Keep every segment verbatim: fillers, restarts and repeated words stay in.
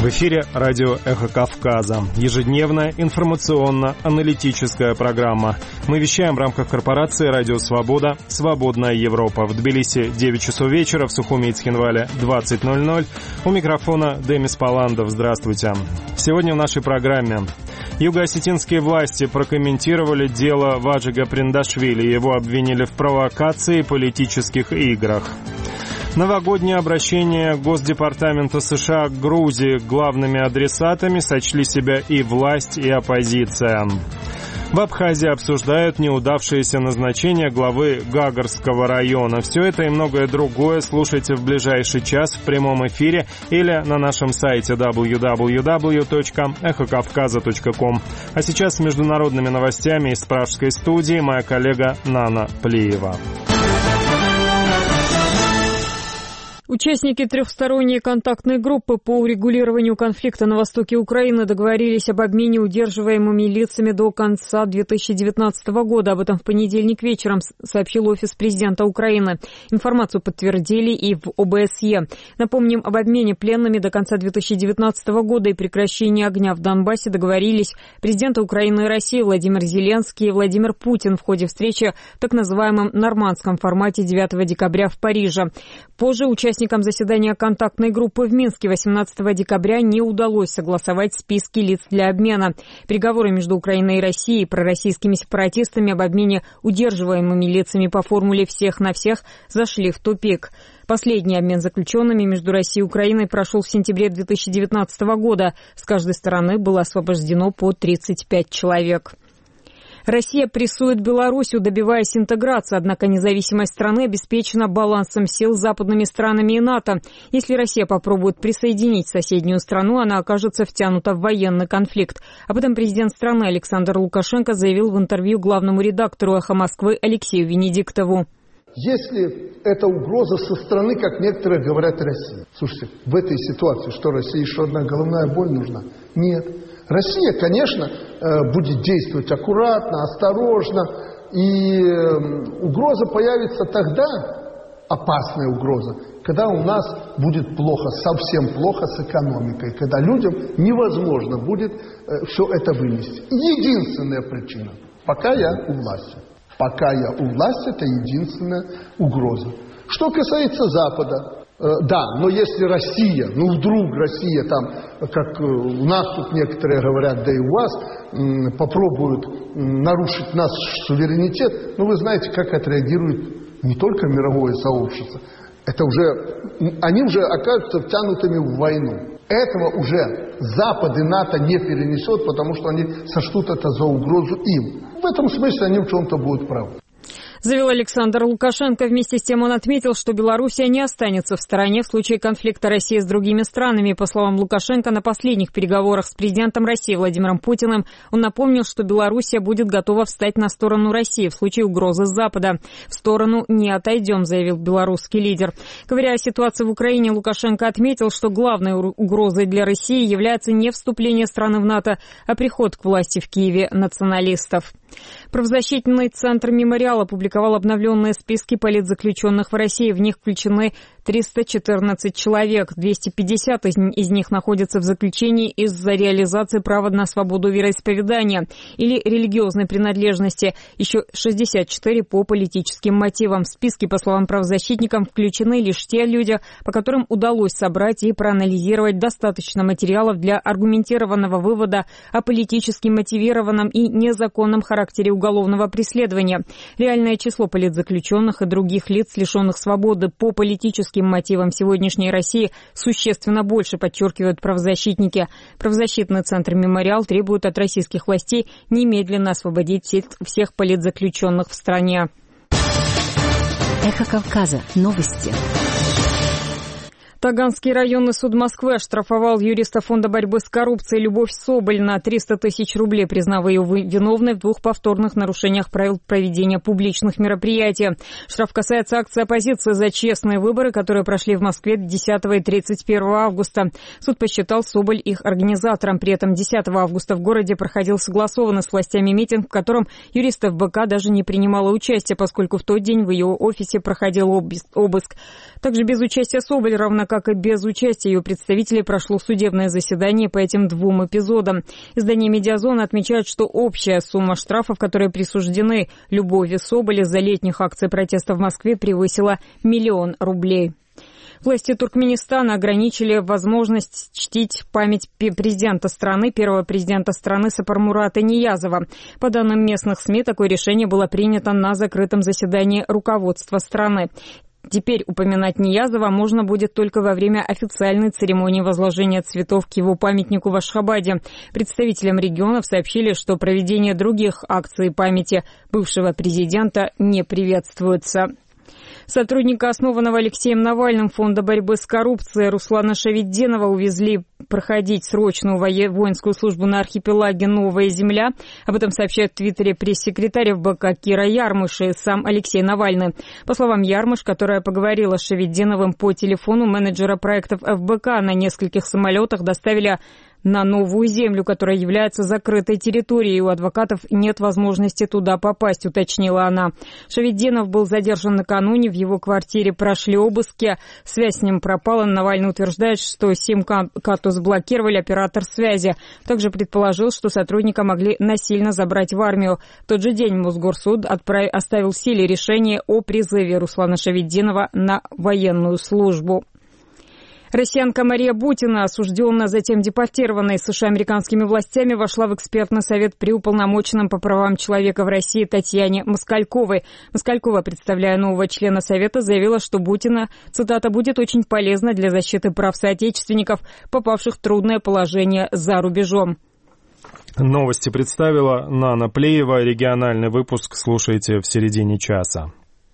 В эфире радио «Эхо Кавказа». Ежедневная информационно-аналитическая программа. Мы вещаем в рамках корпорации «Радио Свобода. Свободная Европа». В Тбилиси девять часов вечера, в Сухуми и Цхинвале двадцать ноль ноль. У микрофона Демис Паландов. Здравствуйте. Сегодня в нашей программе. Юго-осетинские власти прокомментировали дело Важига Приндашвили. Его обвинили в провокации и политических играх. Новогоднее обращение Госдепартамента США к Грузии. Главными адресатами сочли себя и власть, и оппозиция. В Абхазии обсуждают неудавшееся назначение главы Гагарского района. Все это и многое другое слушайте в ближайший час в прямом эфире или на нашем сайте дабл ю дабл ю дабл ю точка эхо кавказа точка ком. А сейчас с международными новостями из пражской студии моя коллега Нана Плиева. Участники трехсторонней контактной группы по урегулированию конфликта на востоке Украины договорились об обмене удерживаемыми лицами до конца две тысячи девятнадцатого года. Об этом в понедельник вечером сообщил офис президента Украины. Информацию подтвердили и в о бэ эс е. Напомним, об обмене пленными до конца две тысячи девятнадцатого года и прекращении огня в Донбассе договорились президенты Украины и России Владимир Зеленский и Владимир Путин в ходе встречи в так называемом нормандском формате девятого декабря в Париже. Позже участники Участникам заседания контактной группы в Минске восемнадцатого декабря не удалось согласовать списки лиц для обмена. Переговоры между Украиной и Россией и пророссийскими сепаратистами об обмене удерживаемыми лицами по формуле «всех на всех» зашли в тупик. Последний обмен заключенными между Россией и Украиной прошел в сентябре две тысячи девятнадцатого года. С каждой стороны было освобождено по тридцать пять человек. Россия прессует Белоруссию, добиваясь интеграции, однако независимость страны обеспечена балансом сил с западными странами и НАТО. Если Россия попробует присоединить соседнюю страну, она окажется втянута в военный конфликт. Об этом президент страны Александр Лукашенко заявил в интервью главному редактору «Эхо Москвы» Алексею Венедиктову. Если это угроза со стороны, как некоторые говорят, России. Слушайте, в этой ситуации, что России еще одна головная боль нужна? Нет. Россия, конечно, будет действовать аккуратно, осторожно, и угроза появится тогда, опасная угроза, когда у нас будет плохо, совсем плохо с экономикой, когда людям невозможно будет все это вынести. Единственная причина, пока я у власти. Пока я у власти, это единственная угроза. Что касается Запада, да, но если Россия, ну вдруг Россия там, как у нас тут некоторые говорят, да и у вас, попробуют нарушить наш суверенитет, ну вы знаете, как отреагирует не только мировое сообщество, это уже, они уже окажутся втянутыми в войну. Этого уже Запад и НАТО не перенесет, потому что они сочтут это за угрозу им. В этом смысле они в чем-то будут правы. Заявил Александр Лукашенко. Вместе с тем он отметил, что Белоруссия не останется в стороне в случае конфликта России с другими странами. По словам Лукашенко, на последних переговорах с президентом России Владимиром Путиным он напомнил, что Белоруссия будет готова встать на сторону России в случае угрозы с Запада. «В сторону не отойдем», заявил белорусский лидер. Говоря о ситуации в Украине, Лукашенко отметил, что главной угрозой для России является не вступление страны в НАТО, а приход к власти в Киеве националистов. Правозащитный центр «Мемориал» опубликовал обновленные списки политзаключенных в России. В них включены триста четырнадцать человек. двести пятьдесят из них находятся в заключении из-за реализации права на свободу вероисповедания или религиозной принадлежности. Еще шестьдесят четыре по политическим мотивам. В списке, по словам правозащитников, включены лишь те люди, по которым удалось собрать и проанализировать достаточно материалов для аргументированного вывода о политически мотивированном и незаконном характере уголовного преследования. Реальное число политзаключенных и других лиц, лишенных свободы по политическим мотивам сегодняшней России, существенно больше, подчеркивают правозащитники. Правозащитный центр «Мемориал» требует от российских властей немедленно освободить всех политзаключенных в стране. Эхо Кавказа. Новости. Таганский районный суд Москвы оштрафовал юриста Фонда борьбы с коррупцией Любовь Соболь на триста тысяч рублей, признав ее виновной в двух повторных нарушениях правил проведения публичных мероприятий. Штраф касается акции оппозиции за честные выборы, которые прошли в Москве десятого и тридцать первого августа. Суд посчитал Соболь их организатором. При этом десятого августа в городе проходил согласованный с властями митинг, в котором юрист эф бэ ка даже не принимала участия, поскольку в тот день в ее офисе проходил обыск. Также без участия Соболь, равно равно как и без участия ее представителей, прошло судебное заседание по этим двум эпизодам. Издание «Медиазона» отмечает, что общая сумма штрафов, которые присуждены Любови Соболь из-за летних акций протеста в Москве, превысила миллион рублей. Власти Туркменистана ограничили возможность чтить память президента страны, первого президента страны Сапармурата Ниязова. По данным местных СМИ, такое решение было принято на закрытом заседании руководства страны. Теперь упоминать Ниязова можно будет только во время официальной церемонии возложения цветов к его памятнику в Ашхабаде. Представителям регионов сообщили, что проведение других акций памяти бывшего президента не приветствуется. Сотрудника, основанного Алексеем Навальным фонда борьбы с коррупцией Руслана Шавитдинова, увезли проходить срочную воинскую службу на архипелаге Новая Земля. Об этом сообщает в Твиттере пресс-секретарь эф бэ ка Кира Ярмыш и сам Алексей Навальный. По словам Ярмыш, которая поговорила с Шавитдиновым по телефону, менеджера проектов эф бэ ка на нескольких самолетах доставили на Новую Землю, которая является закрытой территорией. У адвокатов нет возможности туда попасть, уточнила она. Шавитдинов был задержан накануне, в его квартире прошли обыски, связь с ним пропала. Навальный утверждает, что сим-карту заблокировали, оператор связи. Также предположил, что сотрудника могли насильно забрать в армию. В тот же день Мосгорсуд отправ... оставил в силе решение о призыве Руслана Шавитдинова на военную службу. Россиянка Мария Бутина, осужденная, затем депортированная из США американскими властями, вошла в экспертный совет при уполномоченном по правам человека в России Татьяне Москальковой. Москалькова, представляя нового члена совета, заявила, что Бутина, цитата, «будет очень полезна для защиты прав соотечественников, попавших в трудное положение за рубежом». Новости представила Нана Плеева. Региональный выпуск слушайте в середине часа.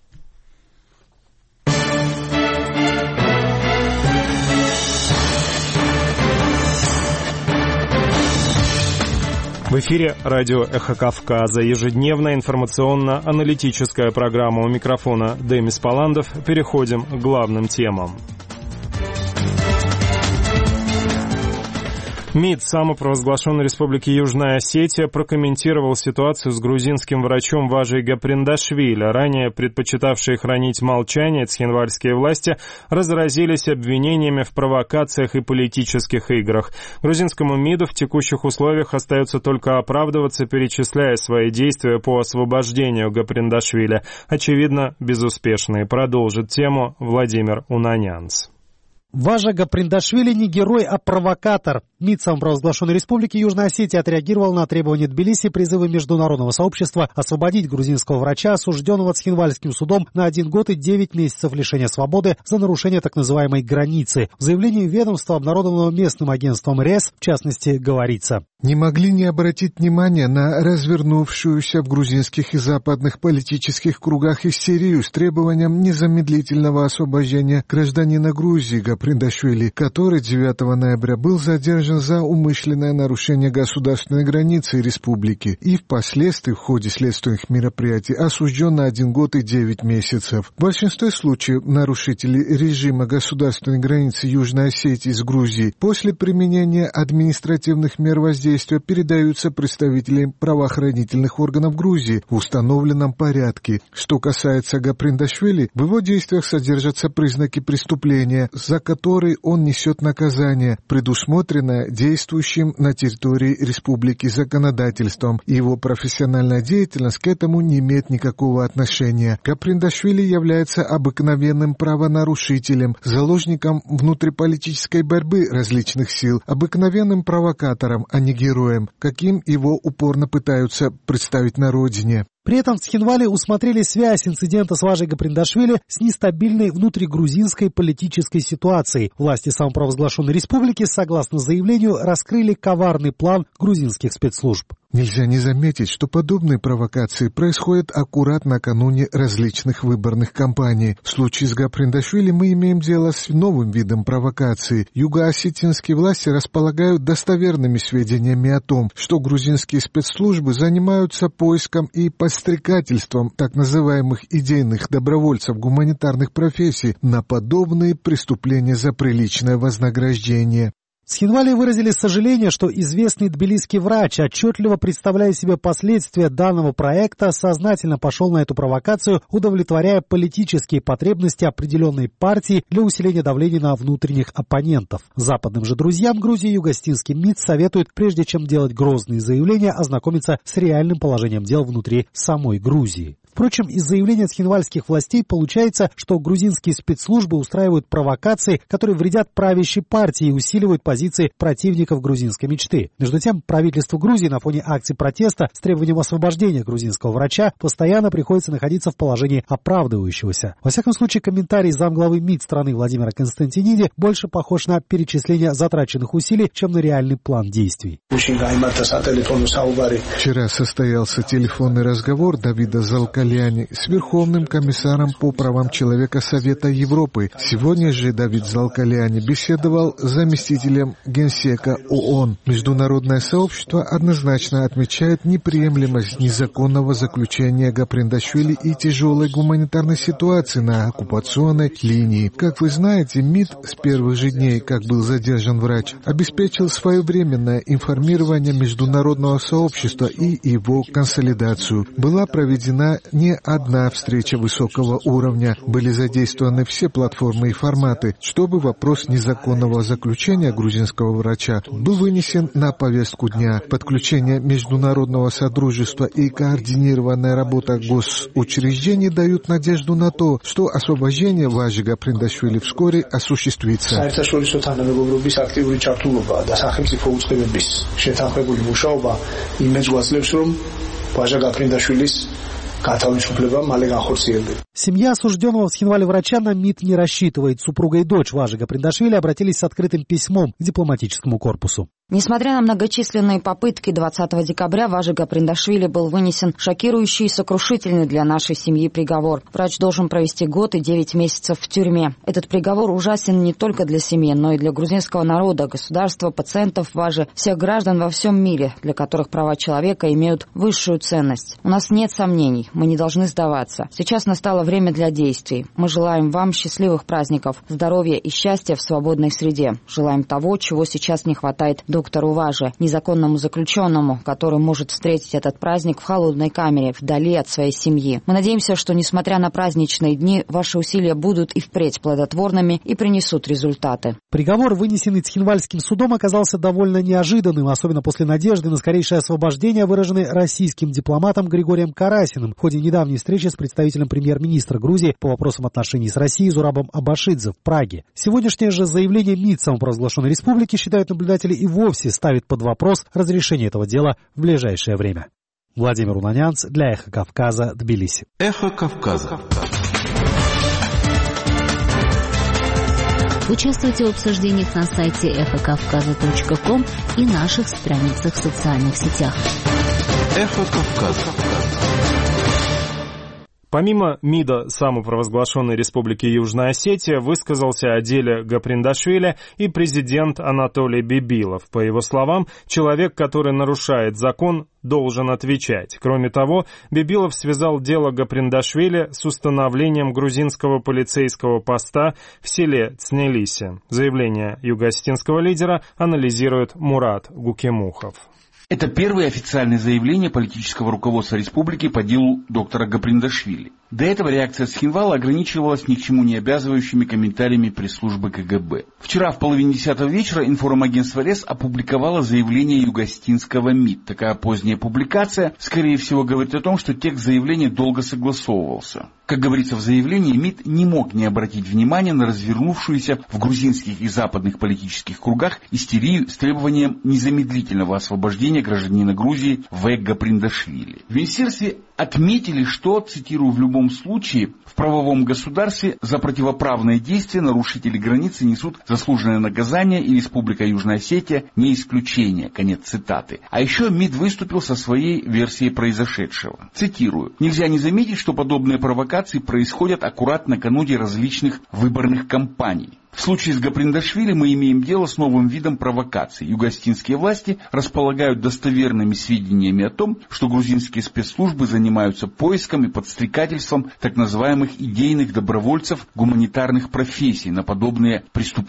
В эфире радио «Эхо Кавказа». Ежедневная информационно-аналитическая программа. У микрофона Демис Паландов. Переходим к главным темам. МИД самопровозглашенной Республики Южная Осетия прокомментировал ситуацию с грузинским врачом Важей Гаприндашвили. Ранее предпочитавшие хранить молчание цхинвальские власти разразились обвинениями в провокациях и политических играх. Грузинскому МИДу в текущих условиях остается только оправдываться, перечисляя свои действия по освобождению Гаприндашвили. Очевидно, безуспешные. Продолжит тему Владимир Унанянц. Важа Гаприндашвили не герой, а провокатор. МИД самопровозглашенной Республики Южная Осетия отреагировал на требования Тбилиси и призывы международного сообщества освободить грузинского врача, осужденного Цхинвальским судом на один год и девять месяцев лишения свободы за нарушение так называемой границы. В заявлении ведомства, обнародованного местным агентством РЕС, в частности, говорится: «Не могли не обратить внимания на развернувшуюся в грузинских и западных политических кругах истерию с требованием незамедлительного освобождения гражданина Грузии Гаприндашвили, который девятого ноября был задержан за умышленное нарушение государственной границы республики и впоследствии в ходе следственных мероприятий осужден на один год и девять месяцев. В большинстве случаев нарушители режима государственной границы Южной Осетии с Грузией после применения административных мер воздействия передаются представителям правоохранительных органов Грузии в установленном порядке. Что касается Гаприндашвили, в его действиях содержатся признаки преступления, за которые он несет наказание, предусмотренное действующим на территории республики законодательством, и его профессиональная деятельность к этому не имеет никакого отношения. Гаприндашвили является обыкновенным правонарушителем, заложником внутриполитической борьбы различных сил, обыкновенным провокатором, а не героем, каким его упорно пытаются представить на родине. При этом в Цхинвале усмотрели связь инцидента с Важей Гаприндашвили с нестабильной внутригрузинской политической ситуацией. Власти самопровозглашенной республики, согласно заявлению, раскрыли коварный план грузинских спецслужб. Нельзя не заметить, что подобные провокации происходят аккурат накануне различных выборных кампаний. В случае с Гаприндашвили мы имеем дело с новым видом провокации. Юго-осетинские власти располагают достоверными сведениями о том, что грузинские спецслужбы занимаются поиском и подстрекательством так называемых идейных добровольцев гуманитарных профессий на подобные преступления за приличное вознаграждение. Схинвали выразили сожаление, что известный тбилисский врач, отчетливо представляя себе последствия данного проекта, сознательно пошел на эту провокацию, удовлетворяя политические потребности определенной партии для усиления давления на внутренних оппонентов. Западным же друзьям Грузии югостинский МИД советует, прежде чем делать грозные заявления, ознакомиться с реальным положением дел внутри самой Грузии. Впрочем, из заявления схинвальских властей получается, что грузинские спецслужбы устраивают провокации, которые вредят правящей партии и усиливают позиции противников грузинской мечты. Между тем, правительству Грузии на фоне акций протеста с требованием освобождения грузинского врача постоянно приходится находиться в положении оправдывающегося. Во всяком случае, комментарий замглавы МИД страны Владимира Константиниди больше похож на перечисление затраченных усилий, чем на реальный план действий. Вчера состоялся телефонный разговор Давида Залкаляни с Верховным комиссаром по правам человека Совета Европы. Сегодня же Давид Залкаляни беседовал с заместителем генсека ООН. Международное сообщество однозначно отмечает неприемлемость незаконного заключения Гаприндашвили и тяжелой гуманитарной ситуации на оккупационной линии. Как вы знаете, МИД с первых же дней, как был задержан врач, обеспечил своевременное информирование международного сообщества и его консолидацию. Была проведена не одна встреча высокого уровня, были задействованы все платформы и форматы, чтобы вопрос незаконного заключения грузинского врача был вынесен на повестку дня. Подключение международного содружества и координированная работа госучреждений дают надежду на то, что освобождение Важи Гаприндашвили вскоре осуществится. Семья осужденного в Схинвале врача на МИД не рассчитывает. Супруга и дочь Важи Гаприндашвили обратились с открытым письмом к дипломатическому корпусу. Несмотря на многочисленные попытки, двадцатого декабря Важи Гаприндашвили был вынесен шокирующий и сокрушительный для нашей семьи приговор. Врач должен провести год и девять месяцев в тюрьме. Этот приговор ужасен не только для семьи, но и для грузинского народа, государства, пациентов Важи, всех граждан во всем мире, для которых права человека имеют высшую ценность. У нас нет сомнений, мы не должны сдаваться. Сейчас настало время для действий. Мы желаем вам счастливых праздников, здоровья и счастья в свободной среде. Желаем того, чего сейчас не хватает доктору Важи, незаконному заключенному, который может встретить этот праздник в холодной камере, вдали от своей семьи. Мы надеемся, что, несмотря на праздничные дни, ваши усилия будут и впредь плодотворными и принесут результаты. Приговор, вынесенный Цхинвальским судом, оказался довольно неожиданным, особенно после надежды на скорейшее освобождение, выраженной российским дипломатом Григорием Карасиным в ходе недавней встречи с представителем премьер-министра Грузии по вопросам отношений с Россией Зурабом Абашидзе в Праге. Сегодняшнее же заявление МИД самопровозглашенной республики, считают наблюдатели, и вовсе ставит под вопрос разрешение этого дела в ближайшее время. Владимир Унанянц для Эхо Кавказа, Тбилиси. Эхо Кавказа. Участвуйте в обсуждениях на сайте эхо кавказа точка ком и наших страницах в социальных сетях. Эхо Кавказа. Помимо МИДа самопровозглашенной Республики Южная Осетия высказался о деле Гаприндашвили и президент Анатолий Бибилов. По его словам, человек, который нарушает закон, должен отвечать. Кроме того, Бибилов связал дело Гаприндашвили с установлением грузинского полицейского поста в селе Цнелиси. Заявление югостинского лидера анализирует Мурат Гукемухов. Это первое официальное заявление политического руководства республики по делу доктора Гаприндашвили. До этого реакция Схинвала ограничивалась ни к чему не обязывающими комментариями пресс-службы КГБ. Вчера в половине десятого вечера информагентство РЕС опубликовало заявление югостинского МИД. Такая поздняя публикация, скорее всего, говорит о том, что текст заявления долго согласовывался. Как говорится в заявлении, МИД не мог не обратить внимания на развернувшуюся в грузинских и западных политических кругах истерию с требованием незамедлительного освобождения гражданина Грузии В. Гаприндашвили. В министерстве отметили, что, цитирую, в любом случае в правовом государстве за противоправные действия нарушители границы несут заслуженное наказание, и Республика Южная Осетия не исключение. Конец цитаты. А еще МИД выступил со своей версией произошедшего. Цитирую. Нельзя не заметить, что подобные провокации происходят аккурат накануне различных выборных кампаний. В случае с Гаприндашвили мы имеем дело с новым видом провокаций. Югостинские власти располагают достоверными сведениями о том, что грузинские спецслужбы занимаются поиском и подстрекательством так называемых идейных добровольцев гуманитарных профессий на подобные преступления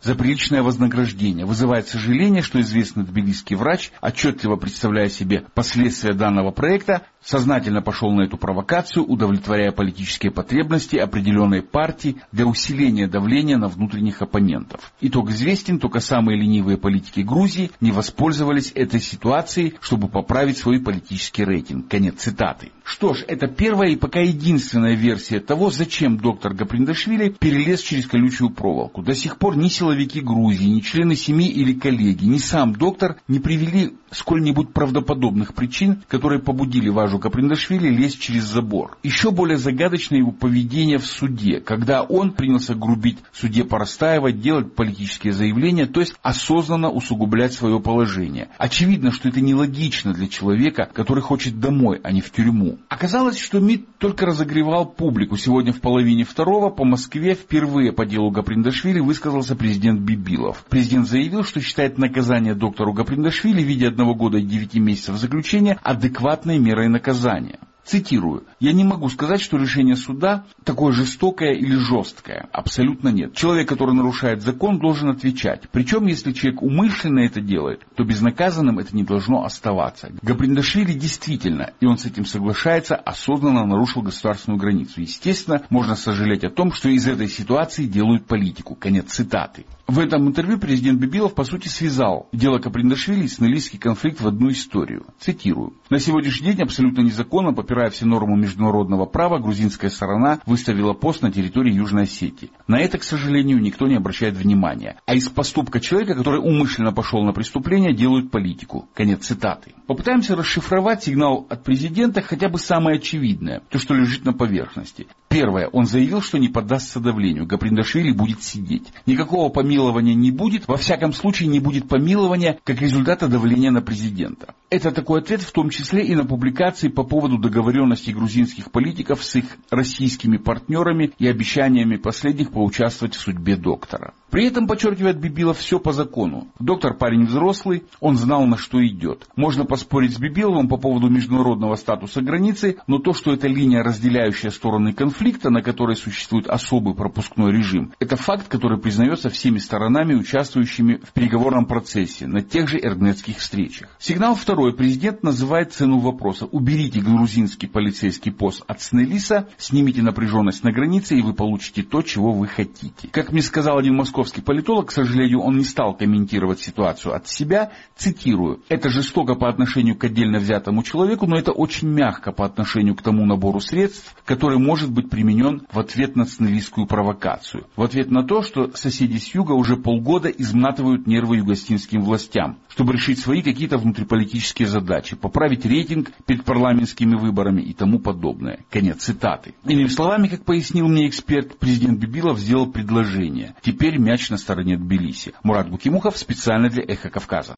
за приличное вознаграждение. Вызывает сожаление, что известный тбилисский врач, отчетливо представляя себе последствия данного проекта, сознательно пошел на эту провокацию, удовлетворяя политические потребности определенной партии для усиления давления на внутренних оппонентов. Итог известен, только самые ленивые политики Грузии не воспользовались этой ситуацией, чтобы поправить свой политический рейтинг. Конец цитаты. Что ж, это первая и пока единственная версия того, зачем доктор Гаприндашвили перелез через колючую проволоку. До сих пор ни силовики Грузии, ни члены семьи или коллеги, ни сам доктор не привели сколь-нибудь правдоподобных причин, которые побудили Важу Гаприндашвили лезть через забор. Еще более загадочно его поведение в суде, когда он принялся грубить судье Парастаева, делать политические заявления, то есть осознанно усугублять свое положение. Очевидно, что это нелогично для человека, который хочет домой, а не в тюрьму. Оказалось, что МИД только разогревал публику. Сегодня в половине второго по Москве впервые по делу Гаприндашвили высказался президент Бибилов. Президент заявил, что считает наказание доктору Гаприндашвили в виде одного года и девяти месяцев заключения адекватной мерой наказания. Цитирую. «Я не могу сказать, что решение суда такое жестокое или жесткое. Абсолютно нет. Человек, который нарушает закон, должен отвечать. Причем, если человек умышленно это делает, то безнаказанным это не должно оставаться. Гаприндашвили действительно, и он с этим соглашается, осознанно нарушил государственную границу. Естественно, можно сожалеть о том, что из этой ситуации делают политику». Конец цитаты. В этом интервью президент Бибилов, по сути, связал дело Гаприндашвили и сенегальский конфликт в одну историю. Цитирую. «На сегодняшний день абсолютно незаконно, попирая все нормы международного права, грузинская сторона выставила пост на территории Южной Осетии. На это, к сожалению, никто не обращает внимания. А из поступка человека, который умышленно пошел на преступление, делают политику». Конец цитаты. Попытаемся расшифровать сигнал от президента хотя бы самое очевидное, то, что лежит на поверхности. Первое. Он заявил, что не поддастся давлению. Гаприндашвили будет сидеть. Никакого помилования не будет. Во всяком случае, не будет помилования как результата давления на президента. Это такой ответ в том числе и на публикации по поводу договоренности грузинских политиков с их российскими партнерами и обещаниями последних поучаствовать в судьбе доктора. При этом, подчеркивает Бибилов, все по закону. Доктор парень взрослый, он знал, на что идет. Можно поспорить с Бибиловым по поводу международного статуса границы, но то, что это линия, разделяющая стороны конфликта, на которой существует особый пропускной режим, это факт, который признается всеми сторонами, участвующими в переговорном процессе на тех же эрднетских встречах. Сигнал второй. Президент называет цену вопроса. Уберите грузинский полицейский пост от Снелиса, снимите напряженность на границе, и вы получите то, чего вы хотите. Как мне сказал один московский политолог, к сожалению, он не стал комментировать ситуацию от себя. Цитирую. «Это жестоко по отношению к отдельно взятому человеку, но это очень мягко по отношению к тому набору средств, который может быть применен в ответ на снелистскую провокацию. В ответ на то, что соседи с юга уже полгода изматывают нервы югославским властям, чтобы решить свои какие-то внутриполитические задачи, поправить рейтинг перед парламентскими выборами и тому подобное». Конец цитаты. Иными словами, как пояснил мне эксперт, президент Бибилов сделал предложение. Теперь мяч на стороне Тбилиси. Мурат Букимухов специально для «Эхо Кавказа».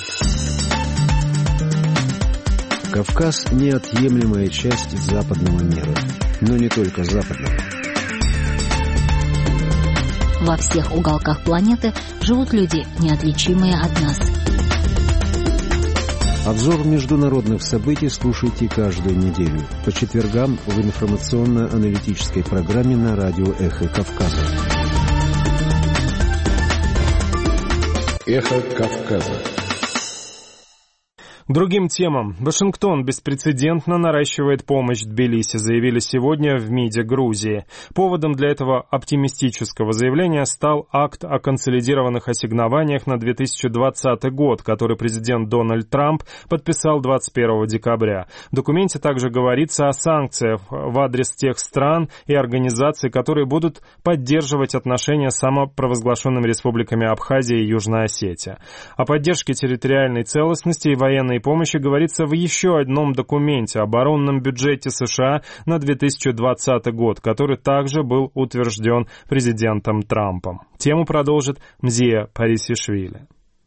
Кавказ – неотъемлемая часть западного мира, но не только западного. Во всех уголках планеты живут люди, неотличимые от нас. Обзор международных событий слушайте каждую неделю по четвергам в информационно-аналитической программе на радио «Эхо Кавказа». «Эхо Кавказа». Другим темам. Вашингтон беспрецедентно наращивает помощь Тбилиси, заявили сегодня в МИДе Грузии. Поводом для этого оптимистического заявления стал акт о консолидированных ассигнованиях на две тысячи двадцатый год, который президент Дональд Трамп подписал двадцать первого декабря. В документе также говорится о санкциях в адрес тех стран и организаций, которые будут поддерживать отношения с самопровозглашенными республиками Абхазия и Южная Осетия. О поддержке территориальной целостности и военной помощи говорится в еще одном документе, оборонном бюджете США на две тысячи двадцатый год, который также был утвержден президентом Трампом. Тему продолжит Мзия Парисишвили.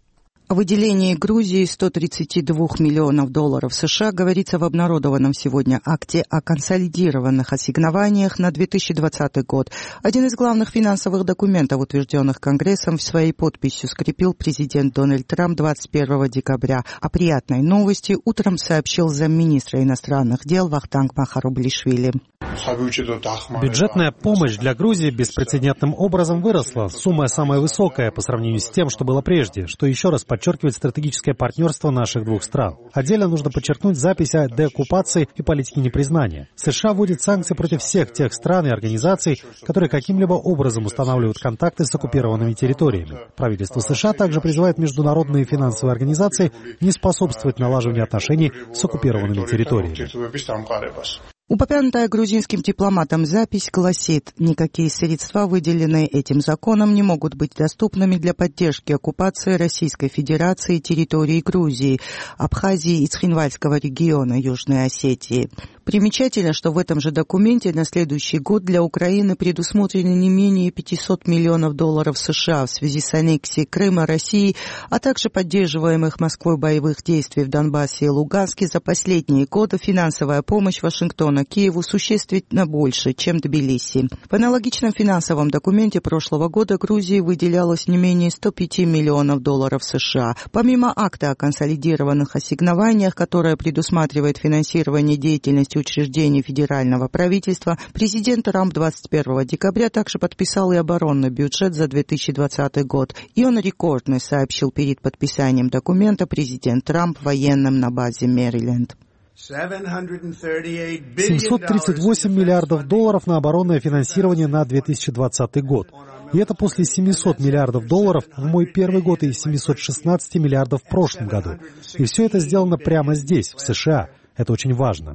О выделении Грузии сто тридцать два миллионов долларов США говорится в обнародованном сегодня акте о консолидированных ассигнованиях на две тысячи двадцатый год. Один из главных финансовых документов, утвержденных Конгрессом, своей подписью скрепил президент Дональд Трамп двадцать первого декабря. О приятной новости утром сообщил замминистра иностранных дел Вахтанг Махарублишвили. Бюджетная помощь для Грузии беспрецедентным образом выросла. Сумма самая высокая по сравнению с тем, что было прежде, что еще раз подчеркивает стратегическое партнерство наших двух стран. Отдельно нужно подчеркнуть запись о деоккупации и политике непризнания. США вводит санкции против всех тех стран и организаций, которые каким-либо образом устанавливают контакты с оккупированными территориями. Правительство США также призывает международные финансовые организации не способствовать налаживанию отношений с оккупированными территориями. Упомянутая грузинским дипломатом запись гласит: никакие средства, выделенные этим законом, не могут быть доступными для поддержки оккупации Российской Федерации территории Грузии, Абхазии и Цхинвальского региона Южной Осетии. Примечательно, что в этом же документе на следующий год для Украины предусмотрены не менее пятьсот миллионов долларов США в связи с аннексией Крыма России, а также поддерживаемых Москвой боевых действий в Донбассе и Луганске. За последние годы финансовая помощь Вашингтона Киеву существенно больше, чем Тбилиси. В аналогичном финансовом документе прошлого года Грузии выделялось не менее сто пять миллионов долларов США. Помимо акта о консолидированных ассигнованиях, которое предусматривает финансирование деятельности учреждений федерального правительства, президент Трамп двадцать первого декабря также подписал и оборонный бюджет за две тысячи двадцатый год. И он рекордный, сообщил перед подписанием документа президент Трамп военным на базе Мэриленд. семьсот тридцать восемь миллиардов долларов на оборонное финансирование на две тысячи двадцатый год. И это после семисот миллиардов долларов в мой первый год и семисот шестнадцати миллиардов в прошлом году. И все это сделано прямо здесь, в США. Это очень важно.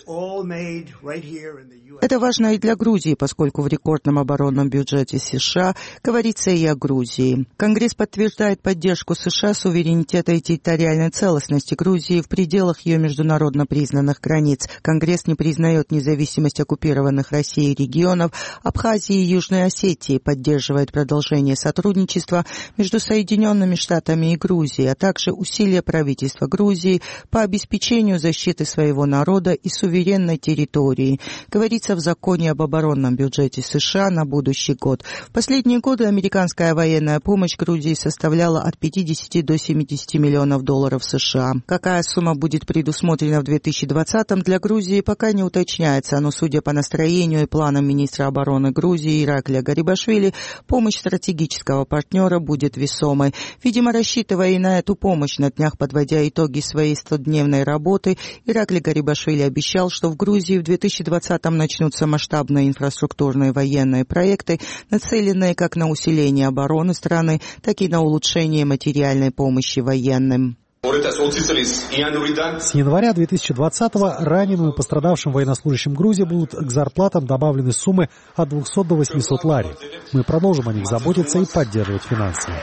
Это важно и для Грузии, поскольку в рекордном оборонном бюджете США говорится и о Грузии. Конгресс подтверждает поддержку США суверенитета и территориальной целостности Грузии в пределах ее международно признанных границ. Конгресс не признает независимость оккупированных Россией регионов Абхазии и Южной Осетии, поддерживает продолжение сотрудничества между Соединенными Штатами и Грузией, а также усилия правительства Грузии по обеспечению защиты своего народа и суверенной территории. Говорится в законе об оборонном бюджете США на будущий год. В последние годы американская военная помощь Грузии составляла от пятидесяти до семидесяти миллионов долларов США. Какая сумма будет предусмотрена в две тысячи двадцатом для Грузии, пока не уточняется, но, судя по настроению и планам министра обороны Грузии Ираклия Гарибашвили, помощь стратегического партнера будет весомой. Видимо, рассчитывая и на эту помощь, на днях подводя итоги своей стодневной работы, Ираклий Гарибашвили обещал, что в Грузии в две тысячи двадцатом начнутся масштабные инфраструктурные военные проекты, нацеленные как на усиление обороны страны, так и на улучшение материальной помощи военным. С января две тысячи двадцатого раненым и пострадавшим военнослужащим Грузии будут к зарплатам добавлены суммы от двухсот до восьмисот лари. Мы продолжим о них заботиться и поддерживать финансово.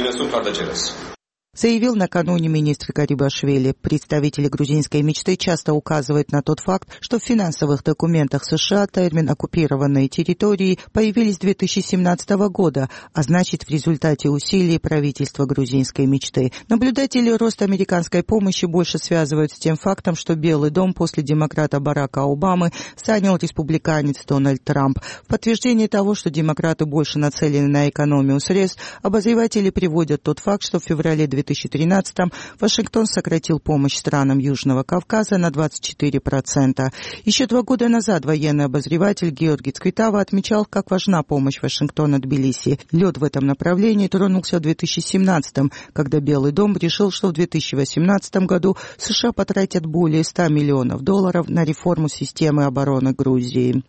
Заявил накануне министр Гарибашвили. Представители грузинской мечты часто указывают на тот факт, что в финансовых документах США термин «оккупированные территории» появились с две тысячи семнадцатого года, а значит, в результате усилий правительства грузинской мечты. Наблюдатели рост американской помощи больше связывают с тем фактом, что Белый дом после демократа Барака Обамы занял республиканец Дональд Трамп. В подтверждение того, что демократы больше нацелены на экономию средств, обозреватели приводят тот факт, что в феврале две тысячи тринадцатом Вашингтон сократил помощь странам Южного Кавказа на двадцать четыре процента. Еще два года назад военный обозреватель Георгий Цквитава отмечал, как важна помощь Вашингтона Тбилиси. Лед в этом направлении тронулся в две тысячи семнадцатом, когда Белый дом решил, что в две тысячи восемнадцатом году США потратят более ста миллионов долларов на реформу системы обороны Грузии.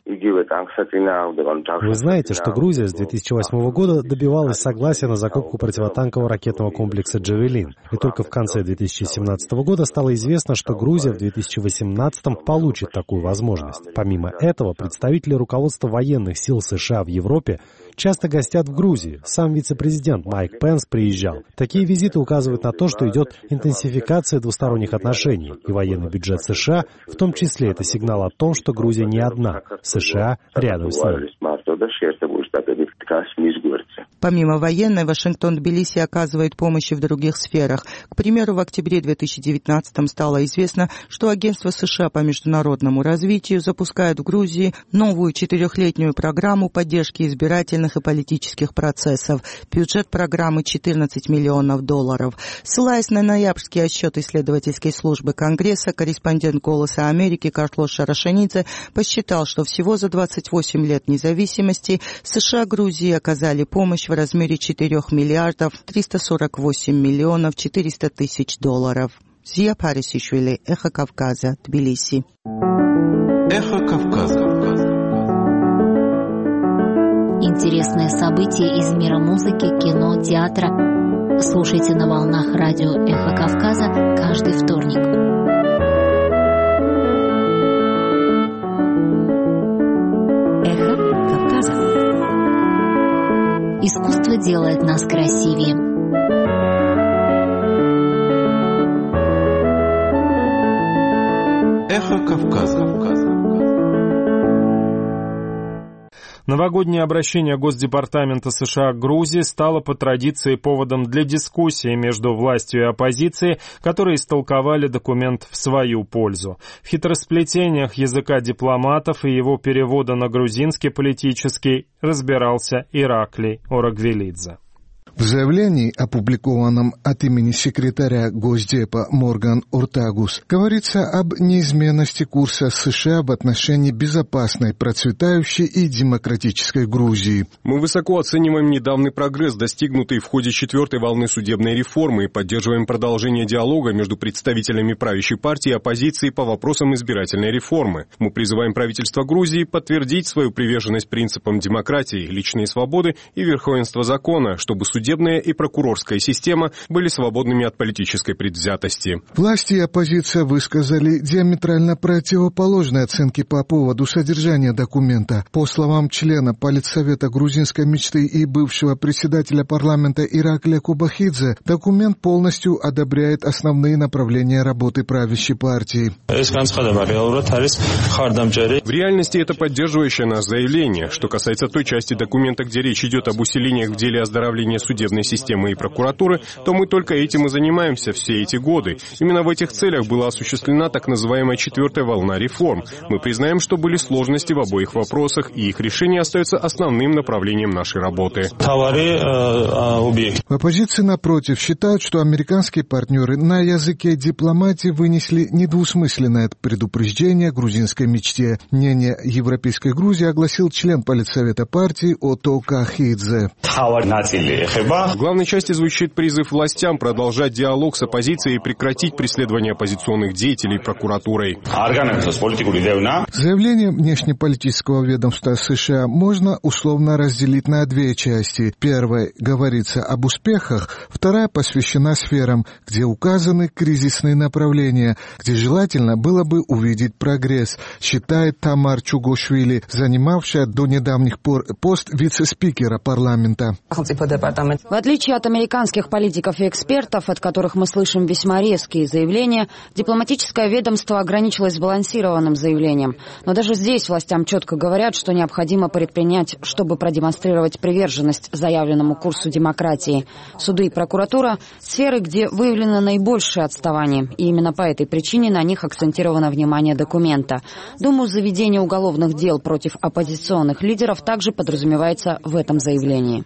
Вы знаете, что Грузия с две тысячи восьмого года добивалась согласия на закупку противотанкового ракетного комплекса «Джавелин». И только в конце две тысячи семнадцатого года стало известно, что Грузия в две тысячи восемнадцатом получит такую возможность. Помимо этого, представители руководства военных сил США в Европе часто гостят в Грузии. Сам вице-президент Майк Пенс приезжал. Такие визиты указывают на то, что идет интенсификация двусторонних отношений. И военный бюджет США, в том числе, это сигнал о том, что Грузия не одна. США рядом с ней. Помимо военной, Вашингтон Тбилиси оказывает помощь и в других сферах. К примеру, в октябре две тысячи девятнадцатого стало известно, что Агентство США по международному развитию запускает в Грузии новую четырехлетнюю программу поддержки избирательных и политических процессов. Бюджет программы четырнадцать миллионов долларов. Ссылаясь на ноябрьский отчет исследовательской службы Конгресса, корреспондент «Голоса Америки» Картлос Шарашанидзе посчитал, что всего за двадцать восемь лет независимости США Грузии оказали помощь в размере четырёх миллиардов триста сорок восемь миллионов четыреста тысяч долларов. Зия Парисишвили, Эхо Кавказа, Тбилиси. Эхо Кавказа. Интересные события из мира музыки, кино, театра. Слушайте на волнах радио Эхо Кавказа каждый вторник. Эхо Кавказа. Искусство делает нас красивее. Эхо Кавказа. Новогоднее обращение Госдепартамента США к Грузии стало по традиции поводом для дискуссии между властью и оппозицией, которые истолковали документ в свою пользу. В хитросплетениях языка дипломатов и его перевода на грузинский политический разбирался Ираклий Орагвелидзе. В заявлении, опубликованном от имени секретаря Госдепа Морган Ортагус, говорится об неизменности курса США в отношении безопасной, процветающей и демократической Грузии. Мы высоко оцениваем недавний прогресс, достигнутый в ходе четвертой волны судебной реформы, и поддерживаем продолжение диалога между представителями правящей партии и оппозиции по вопросам избирательной реформы. Мы призываем правительство Грузии подтвердить свою приверженность принципам демократии, личной свободы и верховенства закона, чтобы судебная Судебная и прокурорская система были свободными от политической предвзятости. Власти и оппозиция высказали диаметрально противоположные оценки по поводу содержания документа. По словам члена Политсовета грузинской мечты и бывшего председателя парламента Ираклия Кубахидзе, документ полностью одобряет основные направления работы правящей партии. В реальности это поддерживающее нас заявление. Что касается той части документа, где речь идет об усилениях в деле оздоровления судебной системы и прокуратуры, то мы только этим и занимаемся все эти годы. Именно в этих целях была осуществлена так называемая четвертая волна реформ. Мы признаем, что были сложности в обоих вопросах, и их решение остается основным направлением нашей работы. В оппозиции, напротив, считают, что американские партнеры на языке дипломатии вынесли недвусмысленное предупреждение грузинской мечте. Мнение Европейской Грузии огласил член Политсовета партии Ото Кахидзе. В главной части звучит призыв властям продолжать диалог с оппозицией и прекратить преследование оппозиционных деятелей прокуратурой. Заявление внешнеполитического ведомства США можно условно разделить на две части. Первая говорится об успехах, вторая посвящена сферам, где указаны кризисные направления, где желательно было бы увидеть прогресс, считает Тамар Чугошвили, занимавшая до недавних пор пост вице-спикера парламента. В отличие от американских политиков и экспертов, от которых мы слышим весьма резкие заявления, дипломатическое ведомство ограничилось сбалансированным заявлением. Но даже здесь властям четко говорят, что необходимо предпринять, чтобы продемонстрировать приверженность заявленному курсу демократии. Суды и прокуратура – сферы, где выявлено наибольшее отставание, и именно по этой причине на них акцентировано внимание документа. Думаю, заведение уголовных дел против оппозиционных лидеров также подразумевается в этом заявлении.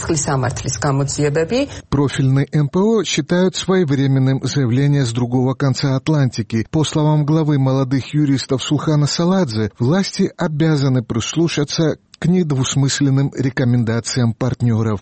Профильный эм пэ о считают своевременным заявление с другого конца Атлантики. По словам главы молодых юристов Сулхана Саладзе, власти обязаны прислушаться к недвусмысленным рекомендациям партнеров.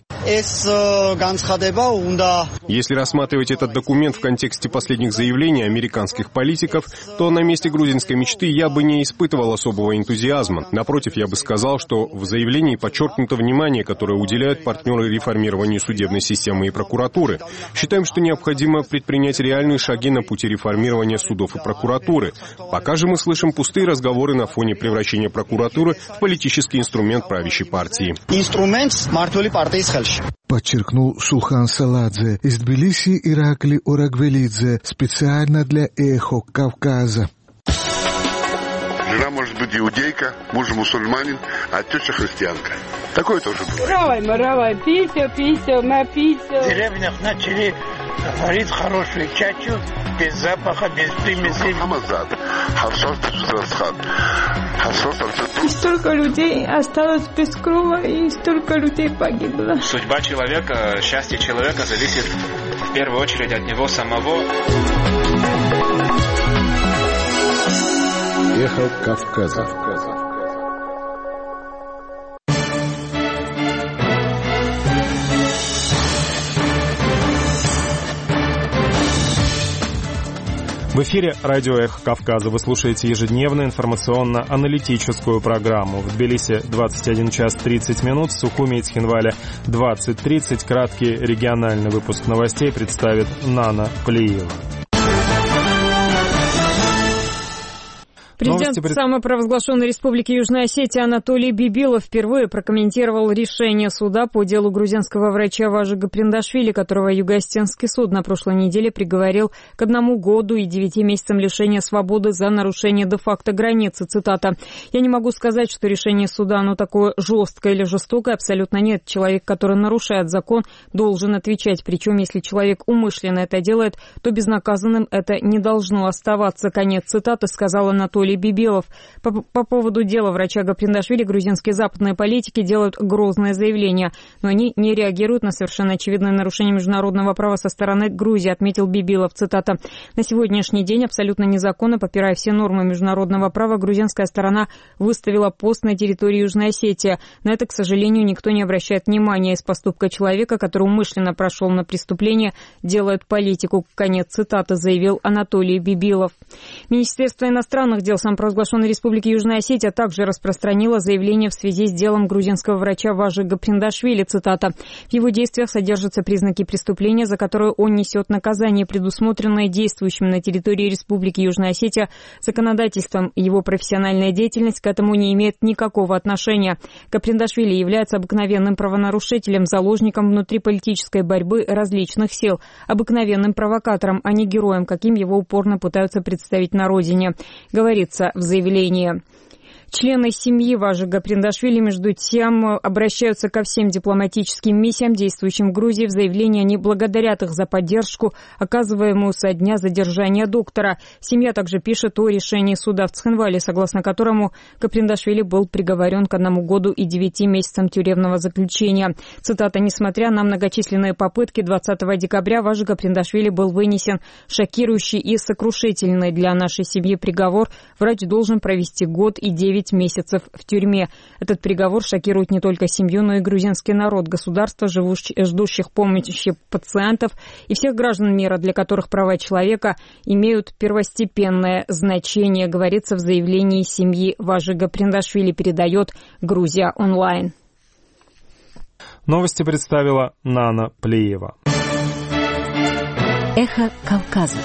Если рассматривать этот документ в контексте последних заявлений американских политиков, то на месте грузинской мечты я бы не испытывал особого энтузиазма. Напротив, я бы сказал, что в заявлении подчеркнуто внимание, которое уделяют партнеры реформированию судебной системы и прокуратуры. Считаем, что необходимо предпринять реальные шаги на пути реформирования судов и прокуратуры. Пока же мы слышим пустые разговоры на фоне превращения прокуратуры в политический инструмент инструмент правящей партии. Инструмент мертвой партии схальш. Подчеркнул Сулхан Саладзе из Тбилиси Иракли Орагвелидзе специально для «Эхо Кавказа». Жена может быть иудейка, муж мусульманин, а теща христианка. Такое тоже бывает. Равай, маравай, пися, пися, напися. В деревнях начали варить хорошую чачу, без запаха, без примесей. И столько людей осталось без крова, и столько людей погибло. Судьба человека, счастье человека зависит в первую очередь от него самого. Эхо Кавказа. В эфире радио «Эхо Кавказа». Вы слушаете ежедневную информационно-аналитическую программу. В Тбилиси двадцать один час тридцать минут, в Сухуми и Цхинвале двадцать тридцать. Краткий региональный выпуск новостей представит Нана Плиева. Президент Новости... самопровозглашенной Республики Южная Осетия Анатолий Бибилов впервые прокомментировал решение суда по делу грузинского врача Важи Гаприндашвили, которого Юго-Осетинский суд на прошлой неделе приговорил к одному году и девяти месяцам лишения свободы за нарушение де-факто границы. Цитата. «Я не могу сказать, что решение суда оно такое жесткое или жестокое. Абсолютно нет. Человек, который нарушает закон, должен отвечать. Причем, если человек умышленно это делает, то безнаказанным это не должно оставаться». Конец цитаты, сказал Анатолий Бибилов. По, по поводу дела врача Гаприндашвили грузинские западные политики делают грозное заявление, но они не реагируют на совершенно очевидное нарушение международного права со стороны Грузии, отметил Бибилов. Цитата. «На сегодняшний день абсолютно незаконно, попирая все нормы международного права, грузинская сторона выставила пост на территории Южной Осетии. На это, к сожалению, никто не обращает внимания. Из поступка человека, который умышленно прошел на преступление, делают политику». Конец цитаты, заявил Анатолий Бибилов. Министерство иностранных дел самопровозглашенной Республики Южная Осетия также распространило заявление в связи с делом грузинского врача Важи Гаприндашвили. Цитата. «В его действиях содержатся признаки преступления, за которое он несет наказание, предусмотренное действующим на территории Республики Южная Осетия законодательством. Его профессиональная деятельность к этому не имеет никакого отношения. Гаприндашвили является обыкновенным правонарушителем, заложником внутриполитической борьбы различных сил, обыкновенным провокатором, а не героем, каким его упорно пытаются представить на родине», говорится в заявлении. Члены семьи Важи Гаприндашвили, между тем, обращаются ко всем дипломатическим миссиям, действующим в Грузии. В заявлении они благодарят их за поддержку, оказываемую со дня задержания доктора. Семья также пишет о решении суда в Цхинвале, согласно которому Гаприндашвили был приговорен к одному году и девяти месяцам тюремного заключения. Цитата. «Несмотря на многочисленные попытки, двадцатого декабря Важи Гаприндашвили был вынесен шокирующий и сокрушительный для нашей семьи приговор. Врач должен провести год и девять месяцев в тюрьме. Этот приговор шокирует не только семью, но и грузинский народ, государство, живущих, ждущих помощи пациентов и всех граждан мира, для которых права человека имеют первостепенное значение», говорится в заявлении семьи Важи Гаприндашвили, передает Грузия онлайн. Новости представила Нана Плиева. Эхо Кавказа.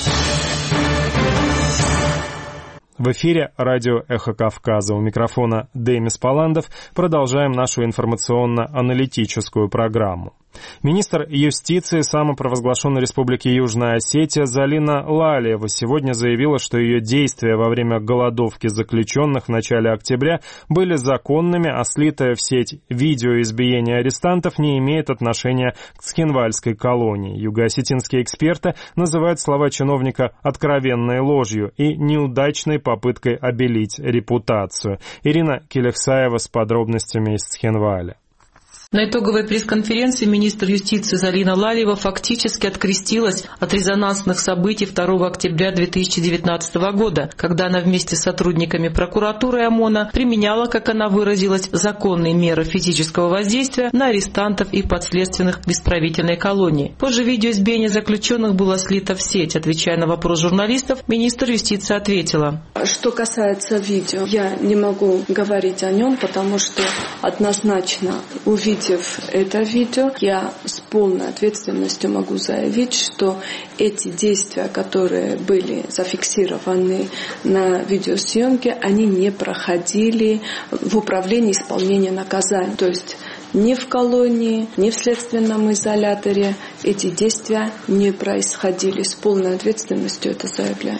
В эфире радио «Эхо Кавказа». У микрофона Демис Паландов. Продолжаем нашу информационно-аналитическую программу. Министр юстиции самопровозглашенной Республики Южная Осетия Залина Лалиева сегодня заявила, что ее действия во время голодовки заключенных в начале октября были законными, а слитое в сеть видео избиения арестантов не имеет отношения к Цхинвальской колонии. Юго-осетинские эксперты называют слова чиновника откровенной ложью и неудачной попыткой обелить репутацию. Ирина Келехсаева с подробностями из Цхинваля. На итоговой пресс-конференции министр юстиции Залина Лалиева фактически открестилась от резонансных событий второго октября две тысячи девятнадцатого года, когда она вместе с сотрудниками прокуратуры и ОМОНа применяла, как она выразилась, законные меры физического воздействия на арестантов и подследственных в исправительной колонии. Позже видео избиения заключенных было слито в сеть. Отвечая на вопрос журналистов, министр юстиции ответила: «Что касается видео, я не могу говорить о нем, потому что однозначно увидеть Увидев это видео, я с полной ответственностью могу заявить, что эти действия, которые были зафиксированы на видеосъемке, они не проходили в управлении исполнения наказания. То есть ни в колонии, ни в следственном изоляторе эти действия не происходили. С полной ответственностью это заявляю.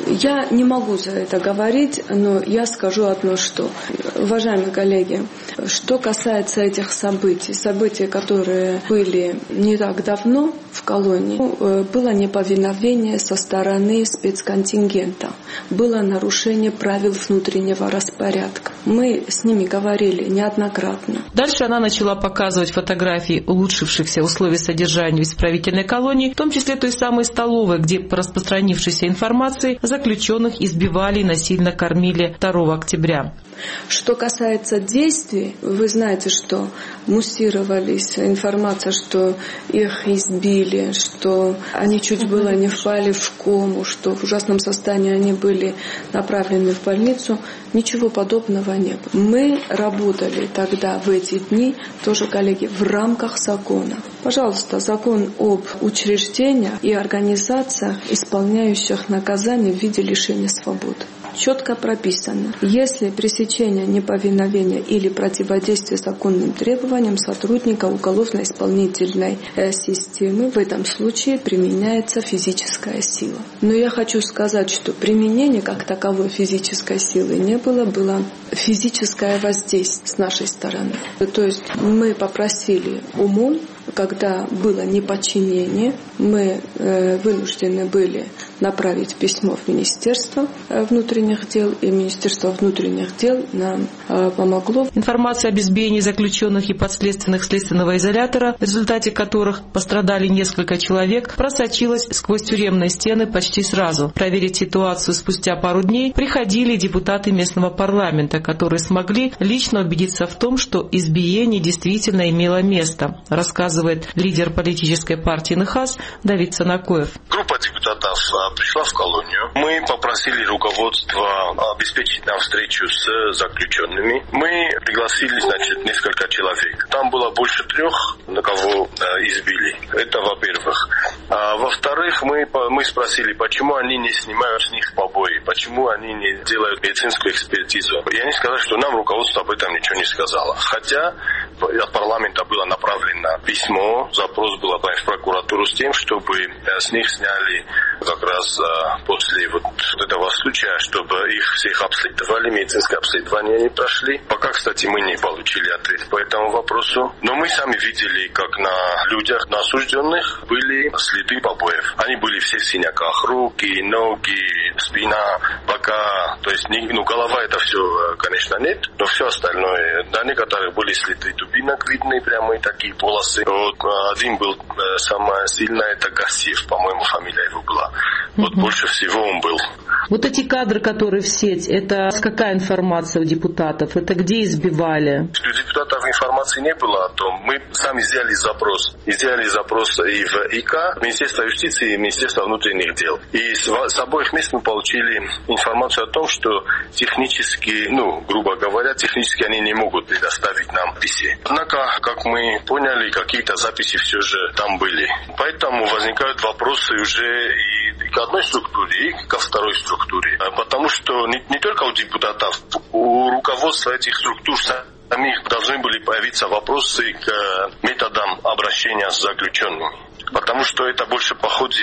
Я не могу за это говорить, но я скажу одно, что, уважаемые коллеги, что касается этих событий, событий, которые были не так давно в колонии, было неповиновение со стороны спецконтингента, было нарушение правил внутреннего распорядка. Мы с ними говорили неоднократно. Дальше она начала показывать фотографии улучшившихся условий содержания в исправительной колонии, в том числе той самой столовой, где по распространившейся информации заключенных избивали и насильно кормили второго октября. Что касается действий, вы знаете, что муссировались информация, что их избили, что они чуть было не впали в кому, что в ужасном состоянии они были направлены в больницу. Ничего подобного не было. Мы работали тогда, в эти дни, тоже, коллеги, в рамках закона. Пожалуйста, закон об учреждениях и организациях, исполняющих наказание в виде лишения свободы. Четко прописано, если пресечение неповиновения или противодействие законным требованиям сотрудника уголовно-исполнительной системы, в этом случае применяется физическая сила. Но я хочу сказать, что применение как таковой физической силы не было, было физическое воздействие с нашей стороны. То есть мы попросили ОМОН, когда было неподчинение, мы э, вынуждены были направить письмо в Министерство внутренних дел, и Министерство внутренних дел нам э, помогло. Информация об избиении заключенных и подследственных следственного изолятора, в результате которых пострадали несколько человек, просочилась сквозь тюремные стены почти сразу. Проверить ситуацию спустя пару дней приходили депутаты местного парламента, которые смогли лично убедиться в том, что избиение действительно имело место, рассказывает лидер политической партии НХАС Давид Санакоев. Группа депутатов пришла в колонию. Мы попросили руководство обеспечить нам встречу с заключенными. Мы пригласили, значит, несколько человек. Там было больше трех, на кого избили. Это во-первых. А во-вторых, мы, мы спросили, почему они не снимают с них побои, почему они не делают медицинскую экспертизу. И они сказали, что нам руководство об этом ничего не сказало. Хотя от парламента было направлено письмо, запрос был в прокуратуру с тем, чтобы с них сняли как раз после вот этого случая, чтобы их всех обследовали, медицинское обследование они прошли. Пока, кстати, мы не получили ответ по этому вопросу. Но мы сами видели, как на людях, на осужденных были следы побоев. Они были все в синяках. Руки, ноги, спина, бока. То есть, ну, голова это все, конечно, нет, но все остальное. На некоторых были следы дубинок видны, прямые такие полосы. Вот один был самая сильная, это Гасиев, по-моему, фамилия его была. Вот угу. Больше всего он был. Вот эти кадры, которые в сеть, это какая информация у депутатов? Это где избивали? У депутатов информации не было о том. Мы сами сделали запрос. И сделали запрос и в ИК, Министерство юстиции и Министерство внутренних дел. И с, с обоих мест мы получили информацию о том, что технически, ну, грубо говоря, технически они не могут предоставить нам записи. Однако, как мы поняли, какие-то записи все же там были. Поэтому возникают вопросы уже и к одной структуре, и ко второй структуре. Потому что не, не только у депутатов, у руководства этих структур самих должны были появиться вопросы к методам обращения с заключенными. Потому что это больше походит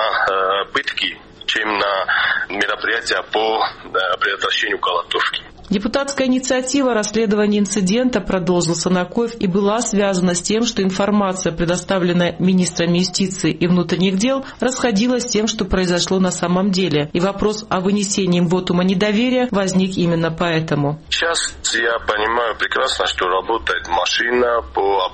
на э, пытки, чем на мероприятия по э, предотвращению голодовки. Депутатская инициатива расследования инцидента, продолжил Санакоев, и была связана с тем, что информация, предоставленная министрами юстиции и внутренних дел, расходилась с тем, что произошло на самом деле. И вопрос о вынесении им вотума недоверия возник именно поэтому. Сейчас я понимаю прекрасно, что работает машина по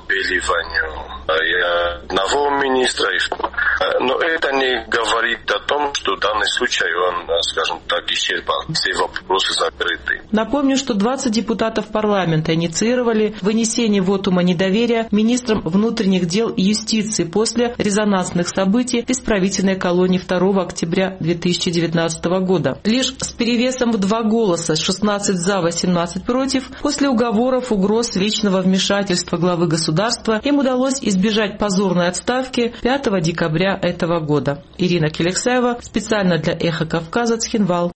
обеливанию одного министра, но это не говорит о том, что данный случай, он, скажем так, исчерпал, все вопросы закрыты. Напомню, что двадцать депутатов парламента инициировали вынесение вотума недоверия министрам внутренних дел и юстиции после резонансных событий в исправительной колонии второго октября две тысячи девятнадцатого года. Лишь с перевесом в два голоса, шестнадцать за, восемнадцать против, после уговоров, угроз личного вмешательства главы государства им удалось избежать позорной отставки пятого декабря этого года. Ирина Келексаева, специально для «Эхо Кавказа», Цхинвал.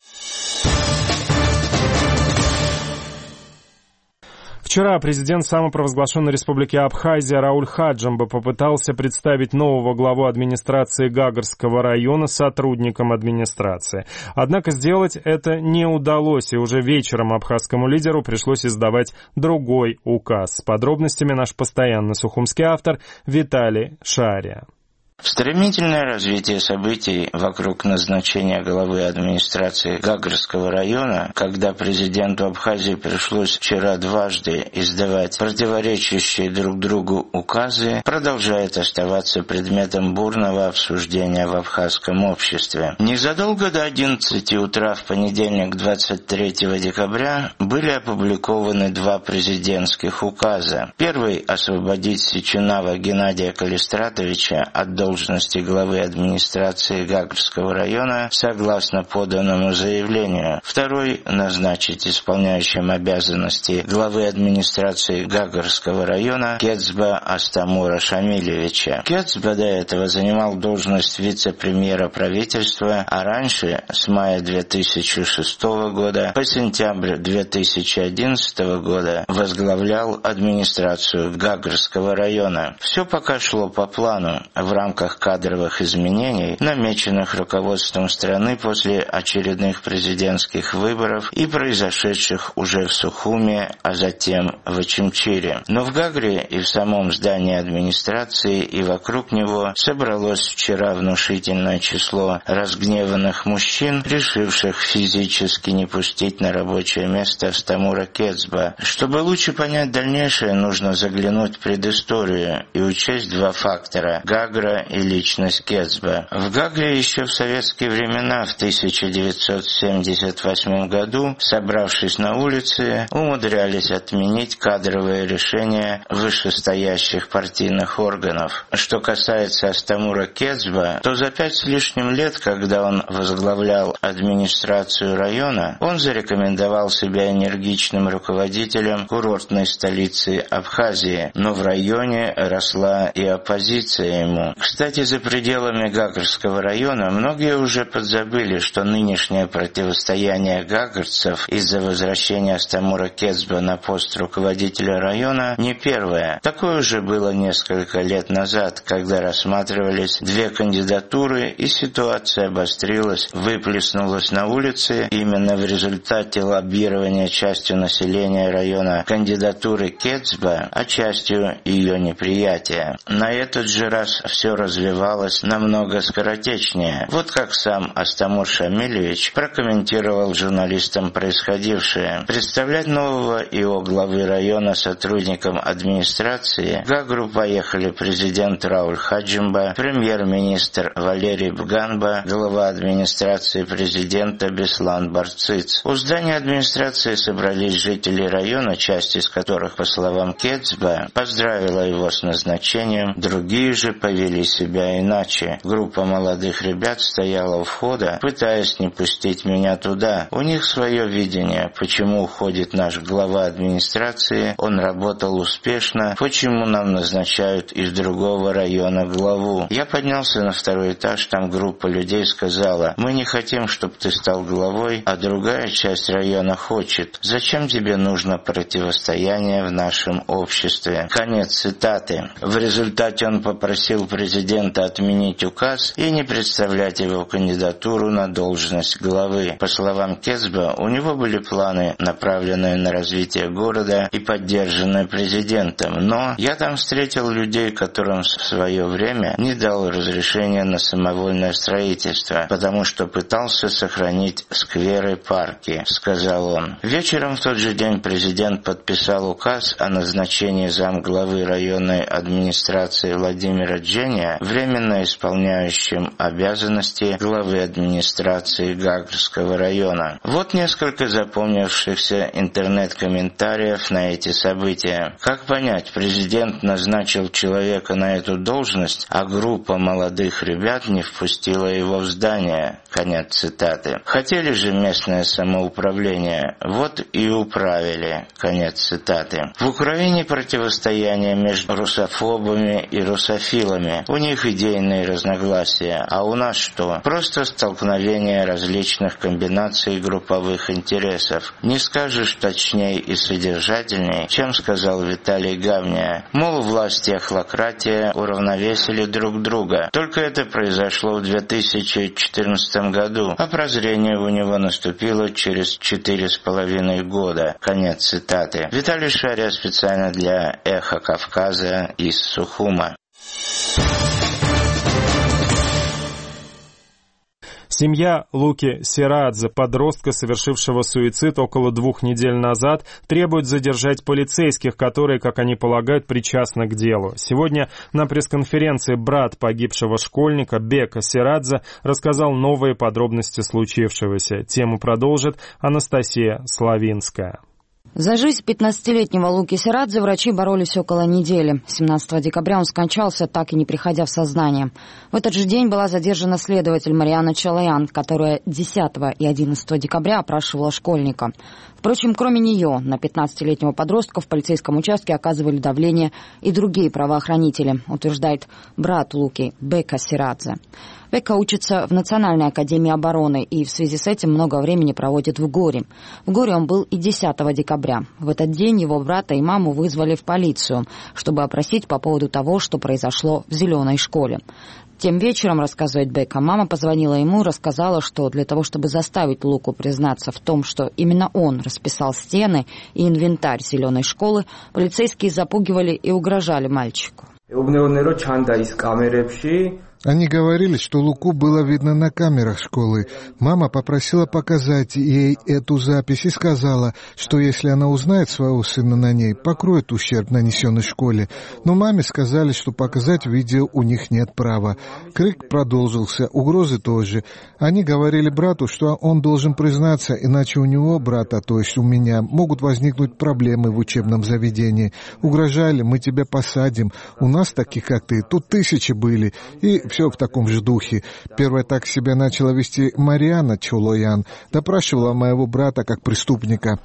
Вчера президент самопровозглашенной республики Абхазия Рауль Хаджимба попытался представить нового главу администрации Гагарского района сотрудникам администрации. Однако сделать это не удалось, и уже вечером абхазскому лидеру пришлось издавать другой указ. С подробностями наш постоянный сухумский автор Виталий Шария. Стремительное развитие событий вокруг назначения главы администрации Гагарского района, когда президенту Абхазии пришлось вчера дважды издавать противоречащие друг другу указы, продолжает оставаться предметом бурного обсуждения в абхазском обществе. Незадолго до одиннадцати утра в понедельник, двадцать третьего декабря, были опубликованы два президентских указа. Первый — освободить Сеченава Геннадия Калистратовича от должности должности главы администрации Гагарского района согласно поданному заявлению. Второй — назначить исполняющим обязанности главы администрации Гагарского района Кецба Астамура Шамилевича. Кецба до этого занимал должность вице-премьера правительства, а раньше, с мая две тысячи шестого года по сентябрь две тысячи одиннадцатого года, возглавлял администрацию Гагарского района. Все пока шло по плану. В рамках кадровых изменений, намеченных руководством страны после очередных президентских выборов и произошедших уже в Сухуме, а затем в Очимчире. Но в Гагре и в самом здании администрации и вокруг него собралось вчера внушительное число разгневанных мужчин, решивших физически не пустить на рабочее место Астамура Кецба. Чтобы лучше понять дальнейшее, нужно заглянуть в предысторию и учесть два фактора – Гагра и личность Кецба. В Гагре еще в советские времена, в тысяча девятьсот семьдесят восьмом году, собравшись на улице, умудрялись отменить кадровые решения вышестоящих партийных органов. Что касается Астамура Кецба, то за пять с лишним лет, когда он возглавлял администрацию района, он зарекомендовал себя энергичным руководителем курортной столицы Абхазии, но в районе росла и оппозиция ему. Кстати, за пределами Гагарского района многие уже подзабыли, что нынешнее противостояние гагарцев из-за возвращения Астамура Кецба на пост руководителя района не первое. Такое уже было несколько лет назад, когда рассматривались две кандидатуры, и ситуация обострилась, выплеснулась на улице именно в результате лоббирования частью населения района кандидатуры Кецба, а частью ее неприятия. На этот же раз все развивалось намного скоротечнее. Вот как сам Астамур Шамилевич прокомментировал журналистам происходившее. Представлять нового ИО главы района сотрудникам администрации в Гагру поехали президент Рауль Хаджимба, премьер-министр Валерий Бганба, глава администрации президента Беслан Барциц. У здания администрации собрались жители района, часть из которых, по словам Кецба, поздравила его с назначением, другие же повели себя иначе. Группа молодых ребят стояла у входа, пытаясь не пустить меня туда. У них свое видение, почему уходит наш глава администрации, он работал успешно, почему нам назначают из другого района главу. Я поднялся на второй этаж, там группа людей сказала: мы не хотим, чтобы ты стал главой, а другая часть района хочет. Зачем тебе нужно противостояние в нашем обществе? Конец цитаты. В результате он попросил президента отменить указ и не представлять его кандидатуру на должность главы. По словам Кецба, у него были планы, направленные на развитие города и поддержанные президентом, но я там встретил людей, которым в свое время не дал разрешения на самовольное строительство, потому что пытался сохранить скверы, парки, сказал он. Вечером в тот же день президент подписал указ о назначении замглавы районной администрации Владимира Джения ранее временно исполняющим обязанности главы администрации Гагрского района. Вот несколько запомнившихся интернет-комментариев на эти события. Как понять, президент назначил человека на эту должность, а группа молодых ребят не впустила его в здание? Конец цитаты. Хотели же местное самоуправление, вот и управили. Конец цитаты. В Украине противостояние между русофобами и русофилами. У них идейные разногласия, а у нас что? Просто столкновение различных комбинаций групповых интересов. Не скажешь точнее и содержательнее, чем сказал Виталий Гавня. Мол, власть и охлократия уравновесили друг друга. Только это произошло в две тысячи четырнадцатом году, а прозрение у него наступило через четыре с половиной года. Конец цитаты. Виталий Шария специально для «Эхо Кавказа» из Сухума. Семья Луки Сирадзе, подростка, совершившего суицид около двух недель назад, требует задержать полицейских, которые, как они полагают, причастны к делу. Сегодня на пресс-конференции брат погибшего школьника Бека Сирадзе рассказал новые подробности случившегося. Тему продолжит Анастасия Славинская. За жизнь пятнадцатилетнего Луки Сирадзе врачи боролись около недели. семнадцатого декабря он скончался, так и не приходя в сознание. В этот же день была задержана следователь Мариана Чалаян, которая десятого и одиннадцатого декабря опрашивала школьника. Впрочем, кроме нее, на пятнадцатилетнего подростка в полицейском участке оказывали давление и другие правоохранители, утверждает брат Луки, Бека Сирадзе. Бека учится в Национальной академии обороны и в связи с этим много времени проводит в Горе. В Горе он был и десятого декабря. В этот день его брата и маму вызвали в полицию, чтобы опросить по поводу того, что произошло в зеленой школе. Тем вечером, рассказывает Бека, мама позвонила ему и рассказала, что для того, чтобы заставить Луку признаться в том, что именно он расписал стены и инвентарь зеленой школы, полицейские запугивали и угрожали мальчику. Они говорили, что Луку было видно на камерах школы. Мама попросила показать ей эту запись и сказала, что если она узнает своего сына на ней, покроет ущерб, нанесенный школе. Но маме сказали, что показать видео у них нет права. Крик продолжился, угрозы тоже. Они говорили брату, что он должен признаться, иначе у него, брата, то есть у меня, могут возникнуть проблемы в учебном заведении. Угрожали, мы тебя посадим. У нас таких, как ты, тут тысячи были. И все в таком же духе. Первая так себя начала вести Мариана Чалаян, допрашивала моего брата как преступника.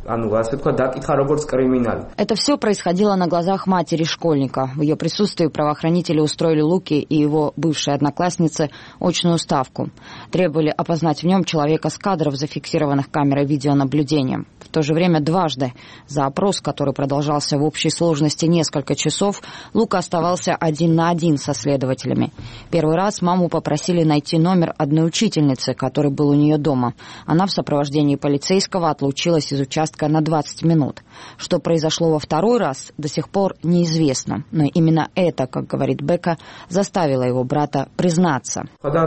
Это все происходило на глазах матери школьника. В ее присутствии правоохранители устроили Луки и его бывшей однокласснице очную ставку. Требовали опознать в нем человека с кадров, зафиксированных камерой видеонаблюдения. В то же время дважды за опрос, который продолжался в общей сложности несколько часов, Лука оставался один на один со следователями. Первый раз маму попросили найти номер одной учительницы, который был у нее дома. Она в сопровождении полицейского отлучилась из участка на двадцать минут. Что произошло во второй раз, до сих пор неизвестно. Но именно это, как говорит Бека, заставило его брата признаться.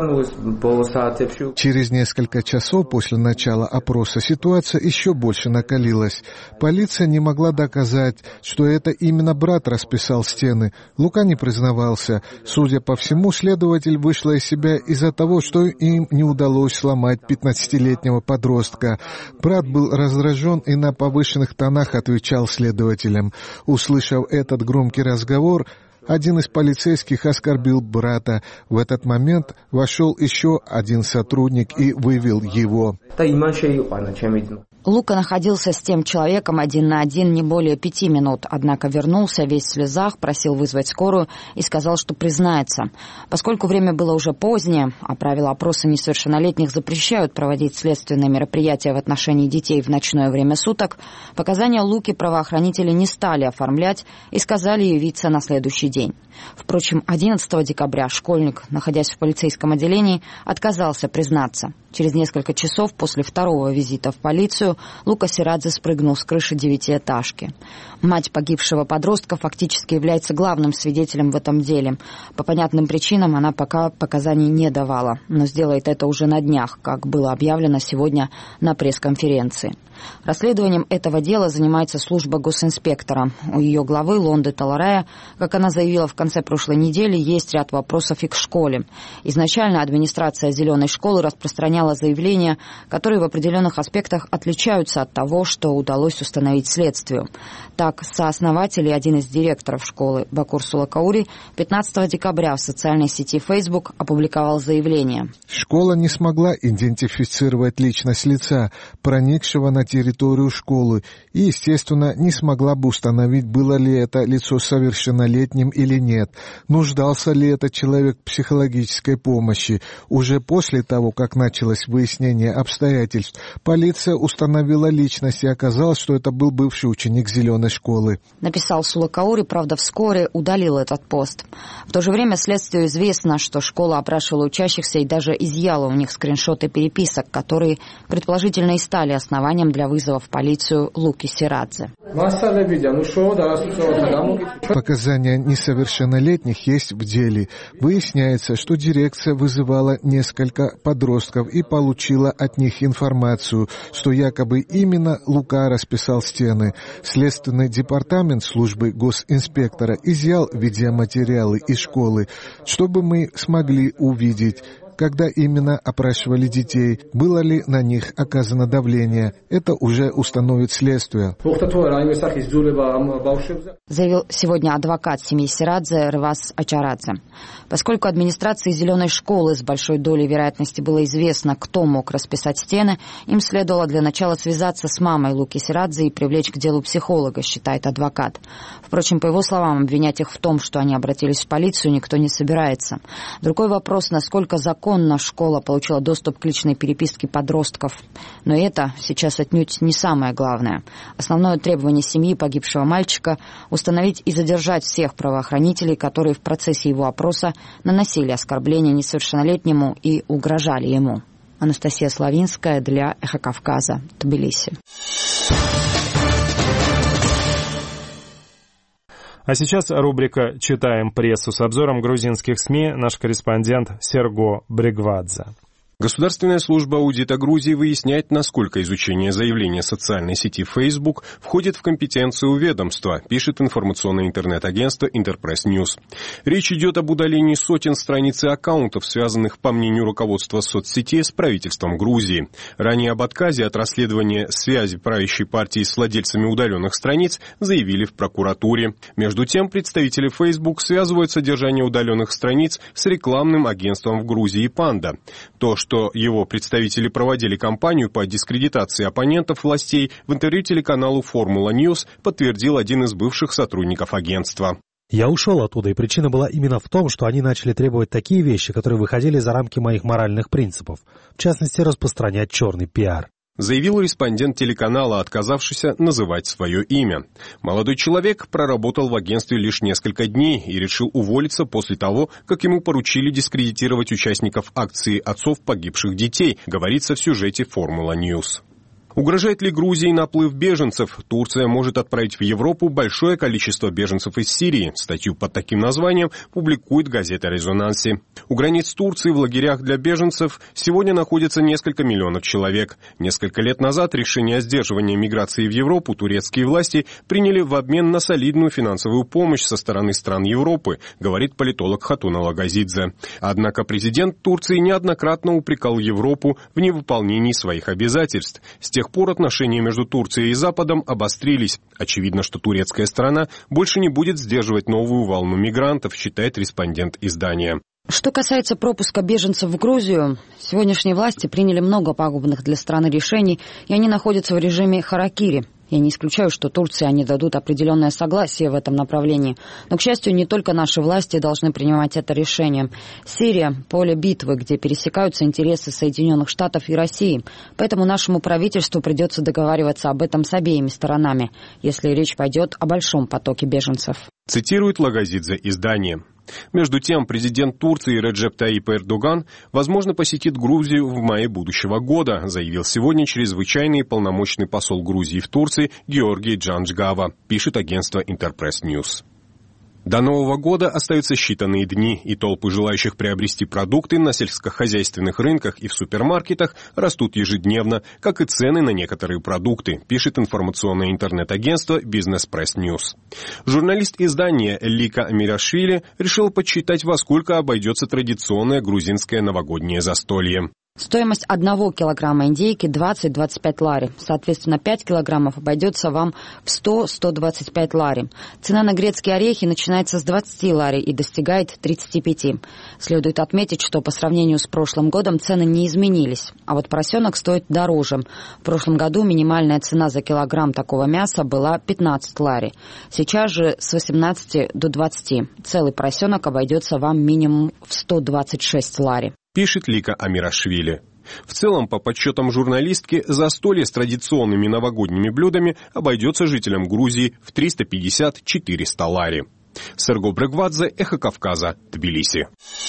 Через несколько часов после начала опроса ситуация еще больше накалилась. Полиция не могла доказать, что это именно брат расписал стены. Лука не признавался. Судя по всему, следователь вышла из себя из-за того, что им не удалось сломать пятнадцатилетнего подростка. Брат был раздражен и на повышенных тонах отвечал следователям. Услышав этот громкий разговор, один из полицейских оскорбил брата. В этот момент вошел еще один сотрудник и вывел его. Лука находился с тем человеком один на один не более пяти минут, однако вернулся весь в слезах, просил вызвать скорую и сказал, что признается. Поскольку время было уже позднее, а правила опроса несовершеннолетних запрещают проводить следственные мероприятия в отношении детей в ночное время суток, показания Луки правоохранители не стали оформлять и сказали явиться на следующий день. Впрочем, одиннадцатого декабря школьник, находясь в полицейском отделении, отказался признаться. Через несколько часов после второго визита в полицию Лука Сирадзе спрыгнул с крыши девятиэтажки. Мать погибшего подростка фактически является главным свидетелем в этом деле. По понятным причинам она пока показаний не давала, но сделает это уже на днях, как было объявлено сегодня на пресс-конференции. Расследованием этого дела занимается служба госинспектора. У ее главы Лонды Таларая, как она заявила в конце прошлой недели, есть ряд вопросов и к школе. Изначально администрация «Зеленой школы» распространяла заявления, которые в определенных аспектах отличаются от того, что удалось установить следствию. Так, сооснователь и один из директоров школы Бакур Сулакаури пятнадцатого декабря в социальной сети Facebook опубликовал заявление. Школа не смогла идентифицировать личность лица, проникшего на территорию школы, и, естественно, не смогла бы установить, было ли это лицо совершеннолетним или нет, нуждался ли этот человек в психологической помощи. Уже после того, как началось выяснение обстоятельств, полиция установила личность, и оказалось, что это был бывший ученик зеленой школы. Написал Сулакаури, правда, вскоре удалил этот пост. В то же время следствию известно, что школа опрашивала учащихся и даже изъяла у них скриншоты переписок, которые предположительно и стали основанием для вызова в полицию Луки Сирадзе. Показания несовершеннолетних есть в деле. Выясняется, что дирекция вызывала несколько подростков и получила от них информацию, что якобы именно Лука расписал стены. Следственный департамент службы госинспектора изъял видеоматериалы из школы, чтобы мы смогли увидеть, когда именно опрашивали детей, было ли на них оказано давление. Это уже установит следствие. Заявил сегодня адвокат семьи Сирадзе Рвас Ачарадзе. Поскольку администрации «Зеленой школы» с большой долей вероятности было известно, кто мог расписать стены, им следовало для начала связаться с мамой Луки Сирадзе и привлечь к делу психолога, считает адвокат. Впрочем, по его словам, обвинять их в том, что они обратились в полицию, никто не собирается. Другой вопрос, насколько законно школа получила доступ к личной переписке подростков. Но это сейчас отнюдь не самое главное. Основное требование семьи погибшего мальчика – установить и задержать всех правоохранителей, которые в процессе его опроса наносили оскорбления несовершеннолетнему и угрожали ему. Анастасия Славинская для «Эхо Кавказа», Тбилиси. А сейчас рубрика «Читаем прессу» с обзором грузинских СМИ, наш корреспондент Серго Брегвадзе. Государственная служба аудита Грузии выясняет, насколько изучение заявления социальной сети Facebook входит в компетенцию ведомства, пишет информационное интернет-агентство Интерпресс Ньюс. Речь идет об удалении сотен страниц и аккаунтов, связанных, по мнению руководства соцсетей, с правительством Грузии. Ранее об отказе от расследования связи правящей партии с владельцами удаленных страниц заявили в прокуратуре. Между тем, представители Facebook связывают содержание удаленных страниц с рекламным агентством в Грузии «Панда». То, что что его представители проводили кампанию по дискредитации оппонентов властей, в интервью телеканалу «Формула Ньюс» подтвердил один из бывших сотрудников агентства. Я ушел оттуда, и причина была именно в том, что они начали требовать такие вещи, которые выходили за рамки моих моральных принципов, в частности, распространять черный пиар. Заявил респондент телеканала, отказавшийся называть свое имя. Молодой человек проработал в агентстве лишь несколько дней и решил уволиться после того, как ему поручили дискредитировать участников акции отцов погибших детей, говорится в сюжете «Формула Ньюс». Угрожает ли Грузии наплыв беженцев? Турция может отправить в Европу большое количество беженцев из Сирии. Статью под таким названием публикует газета «Резонанси». У границ Турции в лагерях для беженцев сегодня находится несколько миллионов человек. Несколько лет назад решение о сдерживании миграции в Европу турецкие власти приняли в обмен на солидную финансовую помощь со стороны стран Европы, говорит политолог Хатуна Лагазидзе. Однако президент Турции неоднократно упрекал Европу в невыполнении своих обязательств. С тех пор отношения между Турцией и Западом обострились. Очевидно, что турецкая сторона больше не будет сдерживать новую волну мигрантов, считает респондент издания. Что касается пропуска беженцев в Грузию, сегодняшние власти приняли много пагубных для страны решений, и они находятся в режиме харакири. Я не исключаю, что Турции они дадут определенное согласие в этом направлении. Но, к счастью, не только наши власти должны принимать это решение. Сирия – поле битвы, где пересекаются интересы Соединенных Штатов и России. Поэтому нашему правительству придется договариваться об этом с обеими сторонами, если речь пойдет о большом потоке беженцев. Цитирует Лагазидзе издание. Между тем, президент Турции Реджеп Таyyip Эрдоган, возможно, посетит Грузию в мае будущего года, заявил сегодня чрезвычайный полномочный посол Грузии в Турции Георгий Джанджгава, пишет агентство Интерпресс Ньюс. До Нового года остаются считанные дни, и толпы желающих приобрести продукты на сельскохозяйственных рынках и в супермаркетах растут ежедневно, как и цены на некоторые продукты, пишет информационное интернет-агентство Business Press News. Журналист издания Лика Амирашвили решил подсчитать, во сколько обойдется традиционное грузинское новогоднее застолье. Стоимость одного килограмма индейки двадцать - двадцать пять лари. Соответственно, пять килограммов обойдется вам в сто - сто двадцать пять лари. Цена на грецкие орехи начинается с двадцати лари и достигает тридцати пяти. Следует отметить, что по сравнению с прошлым годом цены не изменились. А вот поросенок стоит дороже. В прошлом году минимальная цена за килограмм такого мяса была пятнадцать лари. Сейчас же с восемнадцати до двадцати. Целый поросенок обойдется вам минимум в сто двадцать шесть лари. Пишет Лика Амирашвили. В целом, по подсчетам журналистки, застолье с традиционными новогодними блюдами обойдется жителям Грузии в триста пятьдесят - четыреста лари. Серго Брегвадзе, Эхо Кавказа, Тбилиси.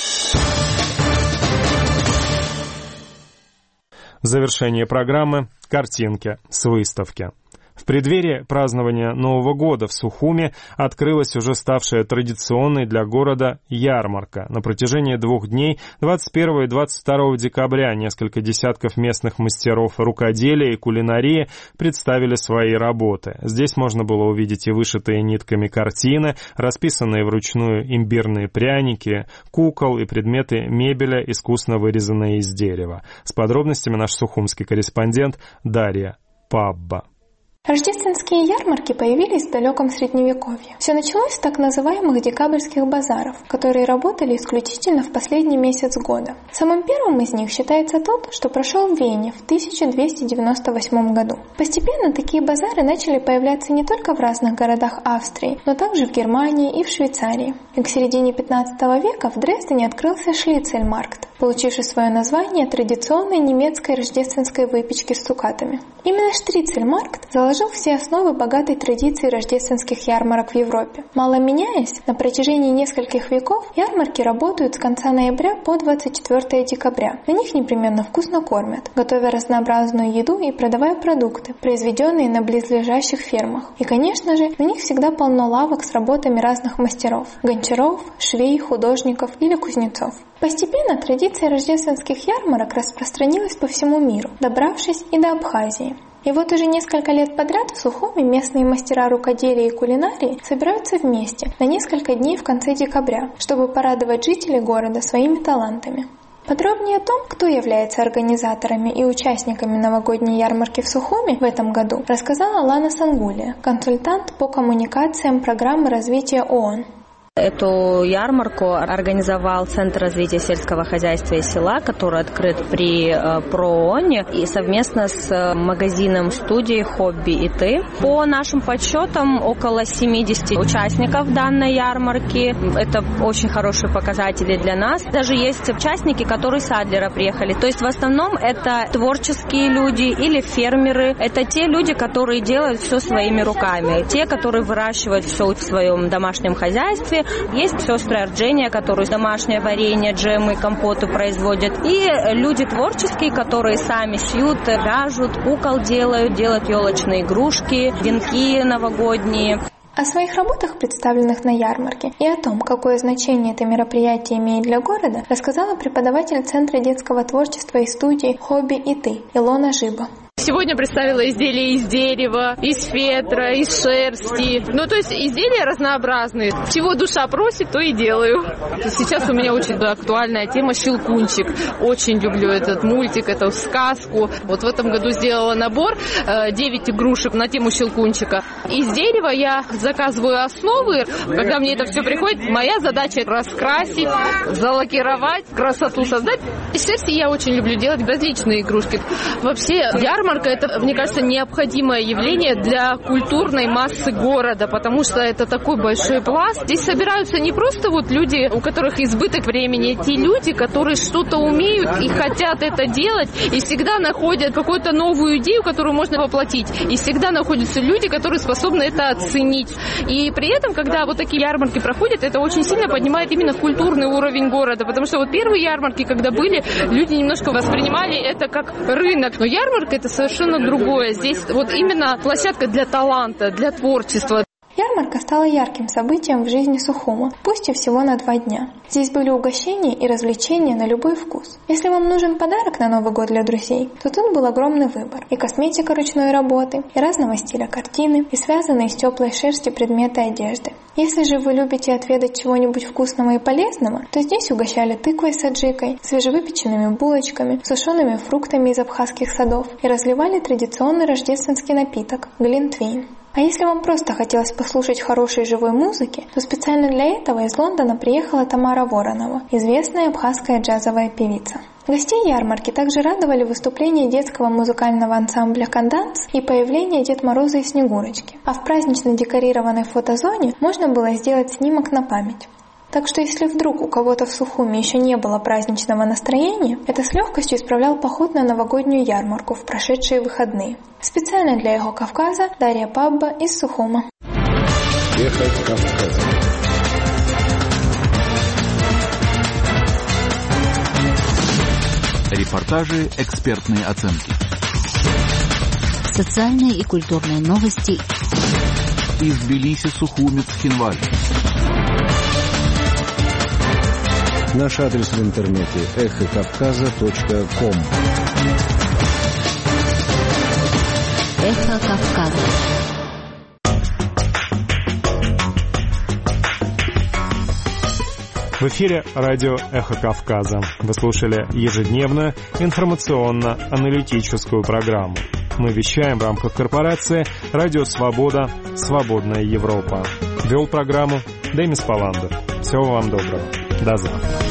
Завершение программы «Картинки с выставки». В преддверии празднования Нового года в Сухуми открылась уже ставшая традиционной для города ярмарка. На протяжении двух дней, двадцать первого и двадцать второго декабря, несколько десятков местных мастеров рукоделия и кулинарии представили свои работы. Здесь можно было увидеть и вышитые нитками картины, расписанные вручную имбирные пряники, кукол и предметы мебели, искусно вырезанные из дерева. С подробностями наш сухумский корреспондент Дарья Пабба. Рождественские ярмарки появились в далеком Средневековье. Все началось с так называемых декабрьских базаров, которые работали исключительно в последний месяц года. Самым первым из них считается тот, что прошел в Вене в тысяча двести девяносто восьмом году. Постепенно такие базары начали появляться не только в разных городах Австрии, но также в Германии и в Швейцарии. И к середине пятнадцатого века в Дрездене открылся Шлицельмаркт, получивший свое название традиционной немецкой рождественской выпечки с цукатами. Именно Штрицельмаркт заложил все основы богатой традиции рождественских ярмарок в Европе. Мало меняясь, на протяжении нескольких веков ярмарки работают с конца ноября по двадцать четвёртого декабря. На них непременно вкусно кормят, готовя разнообразную еду и продавая продукты, произведенные на близлежащих фермах. И, конечно же, у них всегда полно лавок с работами разных мастеров – гончаров, швей, художников или кузнецов. Постепенно традиция рождественских ярмарок распространилась по всему миру, добравшись и до Абхазии. И вот уже несколько лет подряд в Сухуми местные мастера рукоделия и кулинарии собираются вместе на несколько дней в конце декабря, чтобы порадовать жителей города своими талантами. Подробнее о том, кто является организаторами и участниками новогодней ярмарки в Сухуми в этом году, рассказала Лана Сангулия, консультант по коммуникациям программы развития ООН. Эту ярмарку организовал Центр развития сельского хозяйства и села, который открыт при ПРООНе и совместно с магазином студии «Хобби и ты». По нашим подсчетам, около семидесяти участников данной ярмарки. Это очень хорошие показатели для нас. Даже есть участники, которые с Адлера приехали. То есть в основном это творческие люди или фермеры. Это те люди, которые делают все своими руками. Те, которые выращивают все в своем домашнем хозяйстве. Есть сестры Арджения, которые домашнее варенье, джемы, компоты производят. И люди творческие, которые сами шьют, вяжут, кукол делают, делают елочные игрушки, венки новогодние. О своих работах, представленных на ярмарке, и о том, какое значение это мероприятие имеет для города, рассказала преподаватель Центра детского творчества и студии «Хобби и ты» Илона Жиба. Сегодня представила изделия из дерева, из фетра, из шерсти. Ну, то есть изделия разнообразные. Чего душа просит, то и делаю. Сейчас у меня очень актуальная тема «Щелкунчик». Очень люблю этот мультик, эту сказку. Вот в этом году сделала набор девять игрушек на тему Щелкунчика. Из дерева я заказываю основы. Когда мне это все приходит, моя задача раскрасить, залакировать, красоту создать. Из шерсти я очень люблю делать различные игрушки. Вообще, ярмарка ярмарка – это, мне кажется, необходимое явление для культурной массы города, потому что это такой большой пласт. Здесь собираются не просто вот люди, у которых избыток времени, те люди, которые что-то умеют и хотят это делать, и всегда находят какую-то новую идею, которую можно воплотить. И всегда находятся люди, которые способны это оценить. И при этом, когда вот такие ярмарки проходят, это очень сильно поднимает именно культурный уровень города, потому что вот первые ярмарки, когда были, люди немножко воспринимали это как рынок. Но ярмарка – это совершенно другое. Здесь вот именно площадка для таланта, для творчества. Ярмарка стала ярким событием в жизни Сухума, пусть и всего на два дня. Здесь были угощения и развлечения на любой вкус. Если вам нужен подарок на Новый год для друзей, то тут был огромный выбор. И косметика ручной работы, и разного стиля картины, и связанные из теплой шерсти предметы одежды. Если же вы любите отведать чего-нибудь вкусного и полезного, то здесь угощали тыквой с аджикой, свежевыпеченными булочками, сушеными фруктами из абхазских садов и разливали традиционный рождественский напиток – глинтвейн. А если вам просто хотелось послушать хорошей живой музыки, то специально для этого из Лондона приехала Тамара Воронова, известная абхазская джазовая певица. Гостей ярмарки также радовали выступления детского музыкального ансамбля «Канданс» и появление Дед Мороза и Снегурочки. А в празднично декорированной фотозоне можно было сделать снимок на память. Так что если вдруг у кого-то в Сухуме еще не было праздничного настроения, это с легкостью исправлял поход на новогоднюю ярмарку в прошедшие выходные. Специально для Эхо Кавказа Дарья Пабба из Сухума. Эхо Кавказа. Репортажи, экспертные оценки. Социальные и культурные новости. Из Тбилиси, Сухуми, Цхинваль. Наш адрес в интернете эхо кавказа точка ком. Эхо Кавказа. В эфире радио «Эхо Кавказа». Вы слушали ежедневную информационно-аналитическую программу. Мы вещаем в рамках корпорации «Радио Свобода. Свободная Европа». Вел программу Демис Паландер. Всего вам доброго. До завтра.